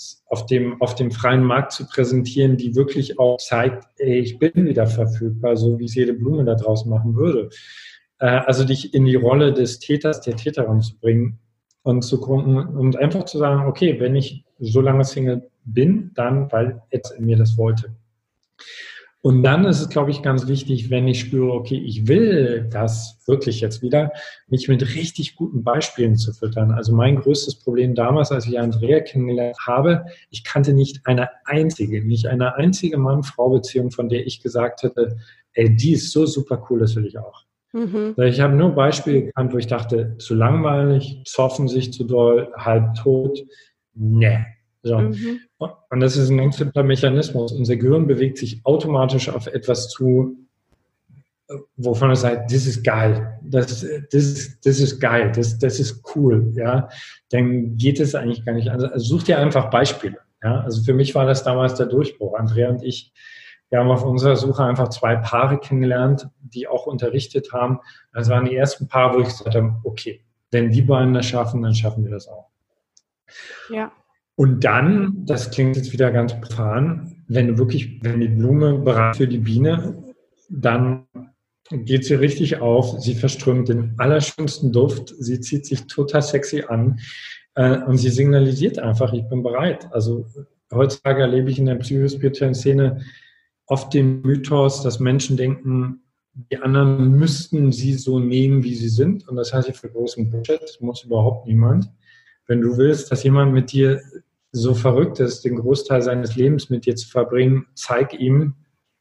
dem freien Markt zu präsentieren, die wirklich auch zeigt, ey, ich bin wieder verfügbar, so wie es jede Blume da draußen machen würde. Also dich in die Rolle des Täters, der Täterin zu bringen und zu gucken und einfach zu sagen, okay, wenn ich so lange Single bin, dann, weil jetzt in mir das wollte. Und dann ist es, glaube ich, ganz wichtig, wenn ich spüre, okay, ich will das wirklich jetzt wieder, mich mit richtig guten Beispielen zu füttern. Also mein größtes Problem damals, als ich Andrea kennengelernt habe, ich kannte nicht eine einzige Mann-Frau-Beziehung, von der ich gesagt hätte, ey, die ist so super cool, das will ich auch. Mhm. Ich habe nur Beispiele gekannt, wo ich dachte, zu langweilig, zoffen sich zu doll, halb tot, ne. So. Mhm. Und das ist ein ganz simpler Mechanismus. Unser Gehirn bewegt sich automatisch auf etwas zu, wovon es sagt, das ist geil, das ist geil, das ist cool, ja. Dann geht es eigentlich gar nicht. Also such dir einfach Beispiele, ja. Also für mich war das damals der Durchbruch. Andrea und ich, wir haben auf unserer Suche einfach 2 Paare kennengelernt, die auch unterrichtet haben. Das waren die ersten Paare, wo ich gesagt habe, okay, wenn die beiden das schaffen, dann schaffen wir das auch. Ja. Und dann, das klingt jetzt wieder ganz profan, wenn die Blume bereit für die Biene, dann geht sie richtig auf, sie verströmt den allerschönsten Duft, sie zieht sich total sexy an und sie signalisiert einfach, ich bin bereit. Also heutzutage erlebe ich in der psychospirituellen Szene oft den Mythos, dass Menschen denken, die anderen müssten sie so nehmen, wie sie sind. Und das halte ich für großen Bullshit. Das muss überhaupt niemand. Wenn du willst, dass jemand mit dir so verrückt ist, den Großteil seines Lebens mit dir zu verbringen, zeig ihm,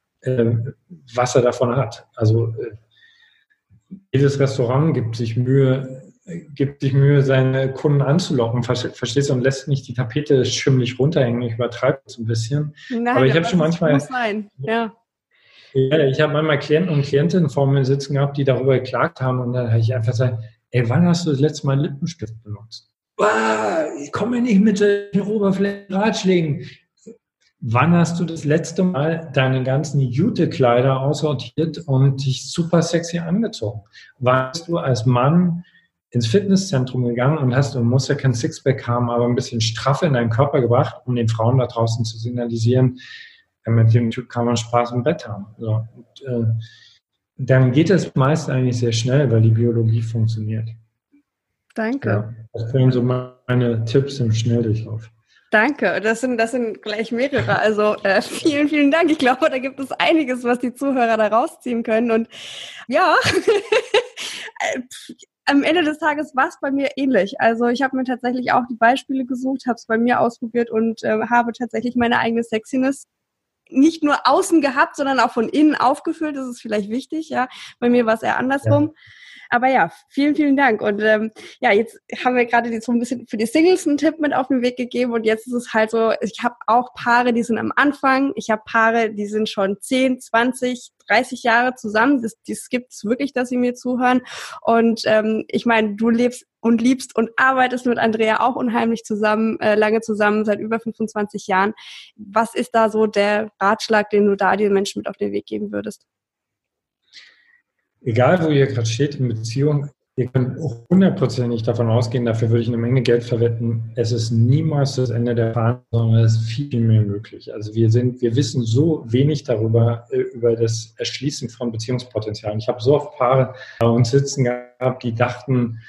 was er davon hat. Also jedes Restaurant gibt sich Mühe, seine Kunden anzulocken, verstehst du, und lässt nicht die Tapete schimmelig runterhängen. Ich übertreibe es ein bisschen. Nein, aber ich habe schon manchmal... Muss sein. Ja. Ja, ich habe manchmal Klienten und Klientinnen vor mir sitzen gehabt, die darüber geklagt haben, und dann habe ich einfach gesagt, ey, wann hast du das letzte Mal Lippenstift benutzt? Ich komme nicht mit solchen Oberflächen-Ratschlägen. Wann hast du das letzte Mal deine ganzen Jute-Kleider aussortiert und dich super sexy angezogen? Wann bist du als Mann ins Fitnesszentrum gegangen und du musst ja kein Sixpack haben, aber ein bisschen Straffe in deinen Körper gebracht, um den Frauen da draußen zu signalisieren, mit dem Typ kann man Spaß im Bett haben. So. Und, dann geht es meist eigentlich sehr schnell, weil die Biologie funktioniert. Danke. Ja, das wären so meine Tipps im Schnelldurchlauf. Danke, das sind gleich mehrere. Also vielen, vielen Dank. Ich glaube, da gibt es einiges, was die Zuhörer da rausziehen können. Und ja, am Ende des Tages war es bei mir ähnlich. Also ich habe mir tatsächlich auch die Beispiele gesucht, habe es bei mir ausprobiert und habe tatsächlich meine eigene Sexiness nicht nur außen gehabt, sondern auch von innen aufgefüllt. Das ist vielleicht wichtig, ja. Bei mir war es eher andersrum. Aber ja, vielen, vielen Dank. Und ja, jetzt haben wir gerade so ein bisschen für die Singles einen Tipp mit auf den Weg gegeben. Und jetzt ist es halt so, ich habe auch Paare, die sind am Anfang. Ich habe Paare, die sind schon 10, 20, 30 Jahre zusammen. Das gibt es wirklich, dass sie mir zuhören. Und ich meine, du lebst und liebst und arbeitest mit Andrea auch unheimlich zusammen, lange zusammen, seit über 25 Jahren. Was ist da so der Ratschlag, den du da den Menschen mit auf den Weg geben würdest? Egal, wo ihr gerade steht in Beziehung, ihr könnt auch 100% davon ausgehen, dafür würde ich eine Menge Geld verwetten. Es ist niemals das Ende der Fahnenstange, sondern es ist viel, viel mehr möglich. Also wir wissen so wenig darüber, über das Erschließen von Beziehungspotenzialen. Ich habe so oft Paare bei uns sitzen gehabt, die dachten,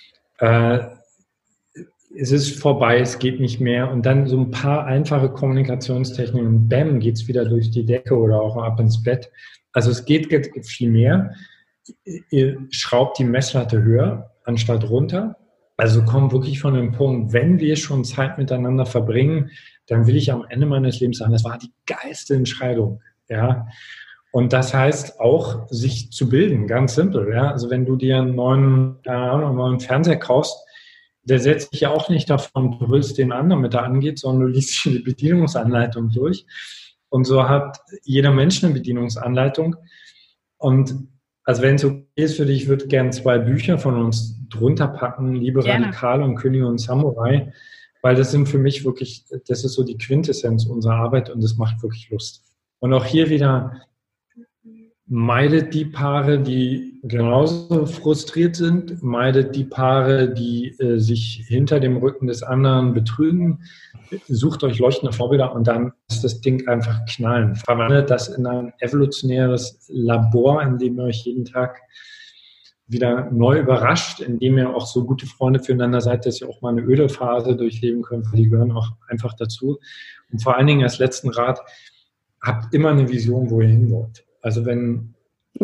es ist vorbei, es geht nicht mehr. Und dann so ein paar einfache Kommunikationstechniken und bam, geht es wieder durch die Decke oder auch ab ins Bett. Also es geht viel mehr. Ihr schraubt die Messlatte höher, anstatt runter. Also kommt wirklich von dem Punkt, wenn wir schon Zeit miteinander verbringen, dann will ich am Ende meines Lebens sagen, das war die geilste Entscheidung. Ja? Und das heißt auch, sich zu bilden, ganz simpel. Ja? Also wenn du dir einen neuen Fernseher kaufst, der setzt sich ja auch nicht davon, du willst den anderen mit der angeht, sondern du liest die Bedienungsanleitung durch. Und so hat jeder Mensch eine Bedienungsanleitung. Und also wenn es okay ist für dich, ich würde gerne 2 Bücher von uns drunter packen, Liebe Radikale und Könige und Samurai, weil das sind für mich wirklich, das ist so die Quintessenz unserer Arbeit und das macht wirklich Lust. Und auch hier wieder, meidet die Paare, die genauso frustriert sind, meidet die Paare, die sich hinter dem Rücken des anderen betrügen, sucht euch leuchtende Vorbilder und dann ist das Ding einfach knallen. Verwandelt das in ein evolutionäres Labor, in dem ihr euch jeden Tag wieder neu überrascht, in dem ihr auch so gute Freunde füreinander seid, dass ihr auch mal eine öde Phase durchleben könnt, weil die gehören auch einfach dazu. Und vor allen Dingen als letzten Rat, habt immer eine Vision, wo ihr hin wollt. Also wenn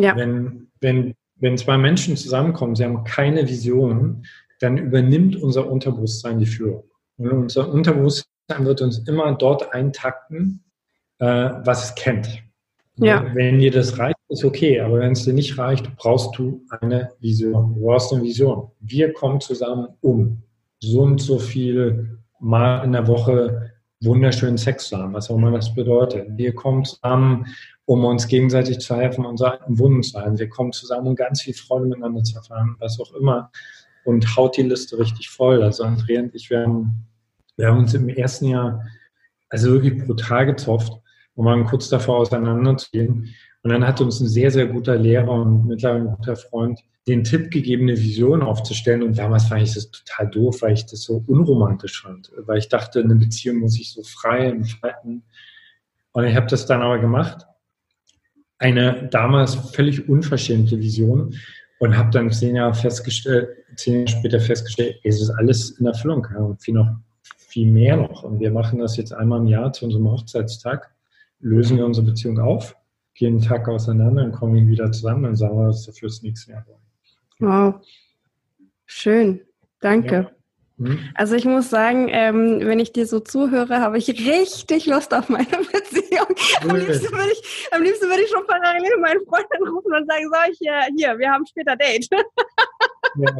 2 Menschen zusammenkommen, sie haben keine Vision, dann übernimmt unser Unterbewusstsein die Führung. Und unser Unterbewusstsein wird uns immer dort eintakten, was es kennt. Ja. Wenn dir das reicht, ist okay, aber wenn es dir nicht reicht, brauchst du eine Vision. Du brauchst eine Vision. Wir kommen zusammen, um so und so viel Mal in der Woche wunderschönen Sex zu haben, was auch immer das bedeutet. Wir kommen zusammen, um uns gegenseitig zu helfen, unsere alten Wunden zu heilen. Wir kommen zusammen, um ganz viel Freude miteinander zu erfahren, was auch immer. Und haut die Liste richtig voll. Also Andrea und ich, wir haben uns im ersten Jahr also wirklich brutal gezopft und waren kurz davor auseinanderzugehen. Und dann hat uns ein sehr, sehr guter Lehrer und mittlerweile ein guter Freund den Tipp gegeben, eine Vision aufzustellen. Und damals fand ich das total doof, weil ich das so unromantisch fand. Weil ich dachte, eine Beziehung muss sich so frei entfalten. Und ich habe das dann aber gemacht. Eine damals völlig unverschämte Vision. Und habe dann 10 Jahre später festgestellt, es ist alles in Erfüllung. Und viel mehr noch. Und wir machen das jetzt einmal im Jahr zu unserem Hochzeitstag. Lösen wir unsere Beziehung auf, gehen einen Tag auseinander und kommen wieder zusammen. Dann sagen wir, dass wir fürs nächste Jahr wollen. Wow. Schön. Danke. Ja. Also ich muss sagen, wenn ich dir so zuhöre, habe ich richtig Lust auf meine Beziehung. Am liebsten würde ich schon parallel meinen Freund anrufen und sagen, so, hier, wir haben später Date. Ja.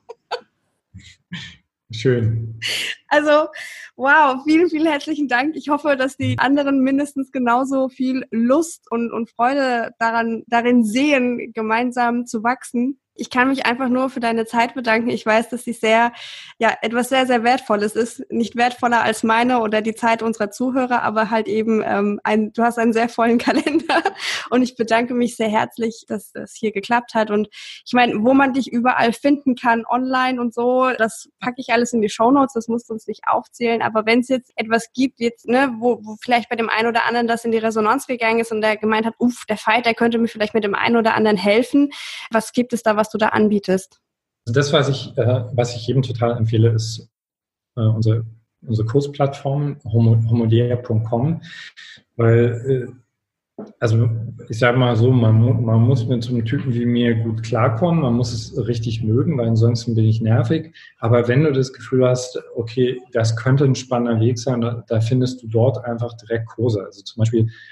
Schön. Also, wow, vielen, vielen herzlichen Dank. Ich hoffe, dass die anderen mindestens genauso viel Lust und Freude darin sehen, gemeinsam zu wachsen. Ich kann mich einfach nur für deine Zeit bedanken. Ich weiß, dass sie etwas sehr, sehr Wertvolles ist. Nicht wertvoller als meine oder die Zeit unserer Zuhörer, aber halt eben du hast einen sehr vollen Kalender. Und ich bedanke mich sehr herzlich, dass das hier geklappt hat. Und ich meine, wo man dich überall finden kann, online und so, das packe ich alles in die Shownotes. Das musst du uns nicht aufzählen. Aber wenn es jetzt etwas gibt, jetzt, ne, wo vielleicht bei dem einen oder anderen das in die Resonanz gegangen ist und der gemeint hat, der Veit, der könnte mir vielleicht mit dem einen oder anderen helfen. Was gibt es da, was du da anbietest? Also das, was ich jedem total empfehle, ist unsere Kursplattform homodea.com, weil also ich sage mal so, man muss mit so einem Typen wie mir gut klarkommen, man muss es richtig mögen, weil ansonsten bin ich nervig. Aber wenn du das Gefühl hast, okay, das könnte ein spannender Weg sein, da findest du dort einfach direkt Kurse. Also zum Beispiel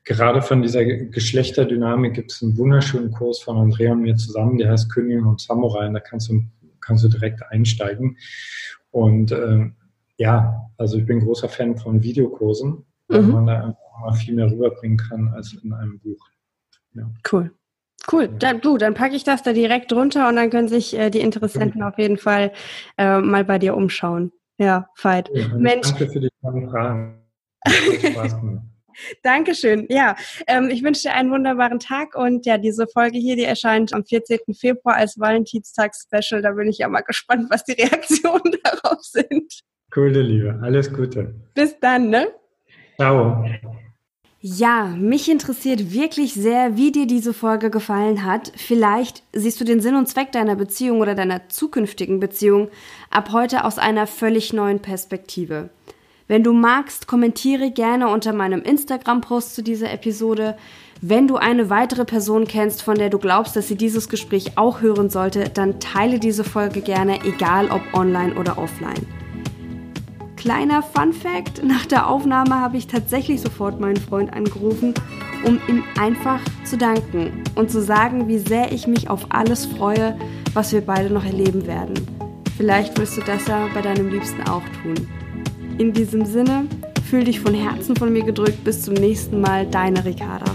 gerade von dieser Geschlechterdynamik gibt es einen wunderschönen Kurs von Andrea und mir zusammen, der heißt Königin und Samurai, und da kannst du direkt einsteigen. Und also ich bin großer Fan von Videokursen, weil man da einfach mal viel mehr rüberbringen kann als in einem Buch. Ja. Cool. Dann packe ich das da direkt drunter und dann können sich die Interessenten auf jeden Fall mal bei dir umschauen. Ja, Veit. Ja, Mensch. Danke für die tollen Fragen. Hat Spaß gemacht. Dankeschön. Ja, ich wünsche dir einen wunderbaren Tag und ja, diese Folge hier, die erscheint am 14. Februar als Valentinstag-Special. Da bin ich ja mal gespannt, was die Reaktionen darauf sind. Coole Liebe. Alles Gute. Bis dann, ne? Ciao. Ja, mich interessiert wirklich sehr, wie dir diese Folge gefallen hat. Vielleicht siehst du den Sinn und Zweck deiner Beziehung oder deiner zukünftigen Beziehung ab heute aus einer völlig neuen Perspektive. Wenn du magst, kommentiere gerne unter meinem Instagram-Post zu dieser Episode. Wenn du eine weitere Person kennst, von der du glaubst, dass sie dieses Gespräch auch hören sollte, dann teile diese Folge gerne, egal ob online oder offline. Kleiner Fun-Fact, nach der Aufnahme habe ich tatsächlich sofort meinen Freund angerufen, um ihm einfach zu danken und zu sagen, wie sehr ich mich auf alles freue, was wir beide noch erleben werden. Vielleicht wirst du das ja bei deinem Liebsten auch tun. In diesem Sinne, fühl dich von Herzen von mir gedrückt. Bis zum nächsten Mal, deine Ricarda.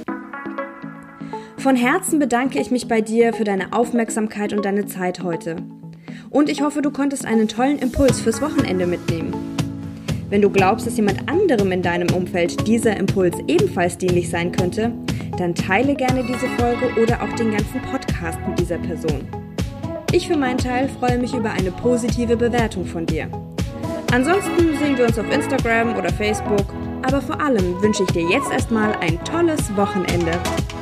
Von Herzen bedanke ich mich bei dir für deine Aufmerksamkeit und deine Zeit heute. Und ich hoffe, du konntest einen tollen Impuls fürs Wochenende mitnehmen. Wenn du glaubst, dass jemand anderem in deinem Umfeld dieser Impuls ebenfalls dienlich sein könnte, dann teile gerne diese Folge oder auch den ganzen Podcast mit dieser Person. Ich für meinen Teil freue mich über eine positive Bewertung von dir. Ansonsten sehen wir uns auf Instagram oder Facebook, aber vor allem wünsche ich dir jetzt erstmal ein tolles Wochenende.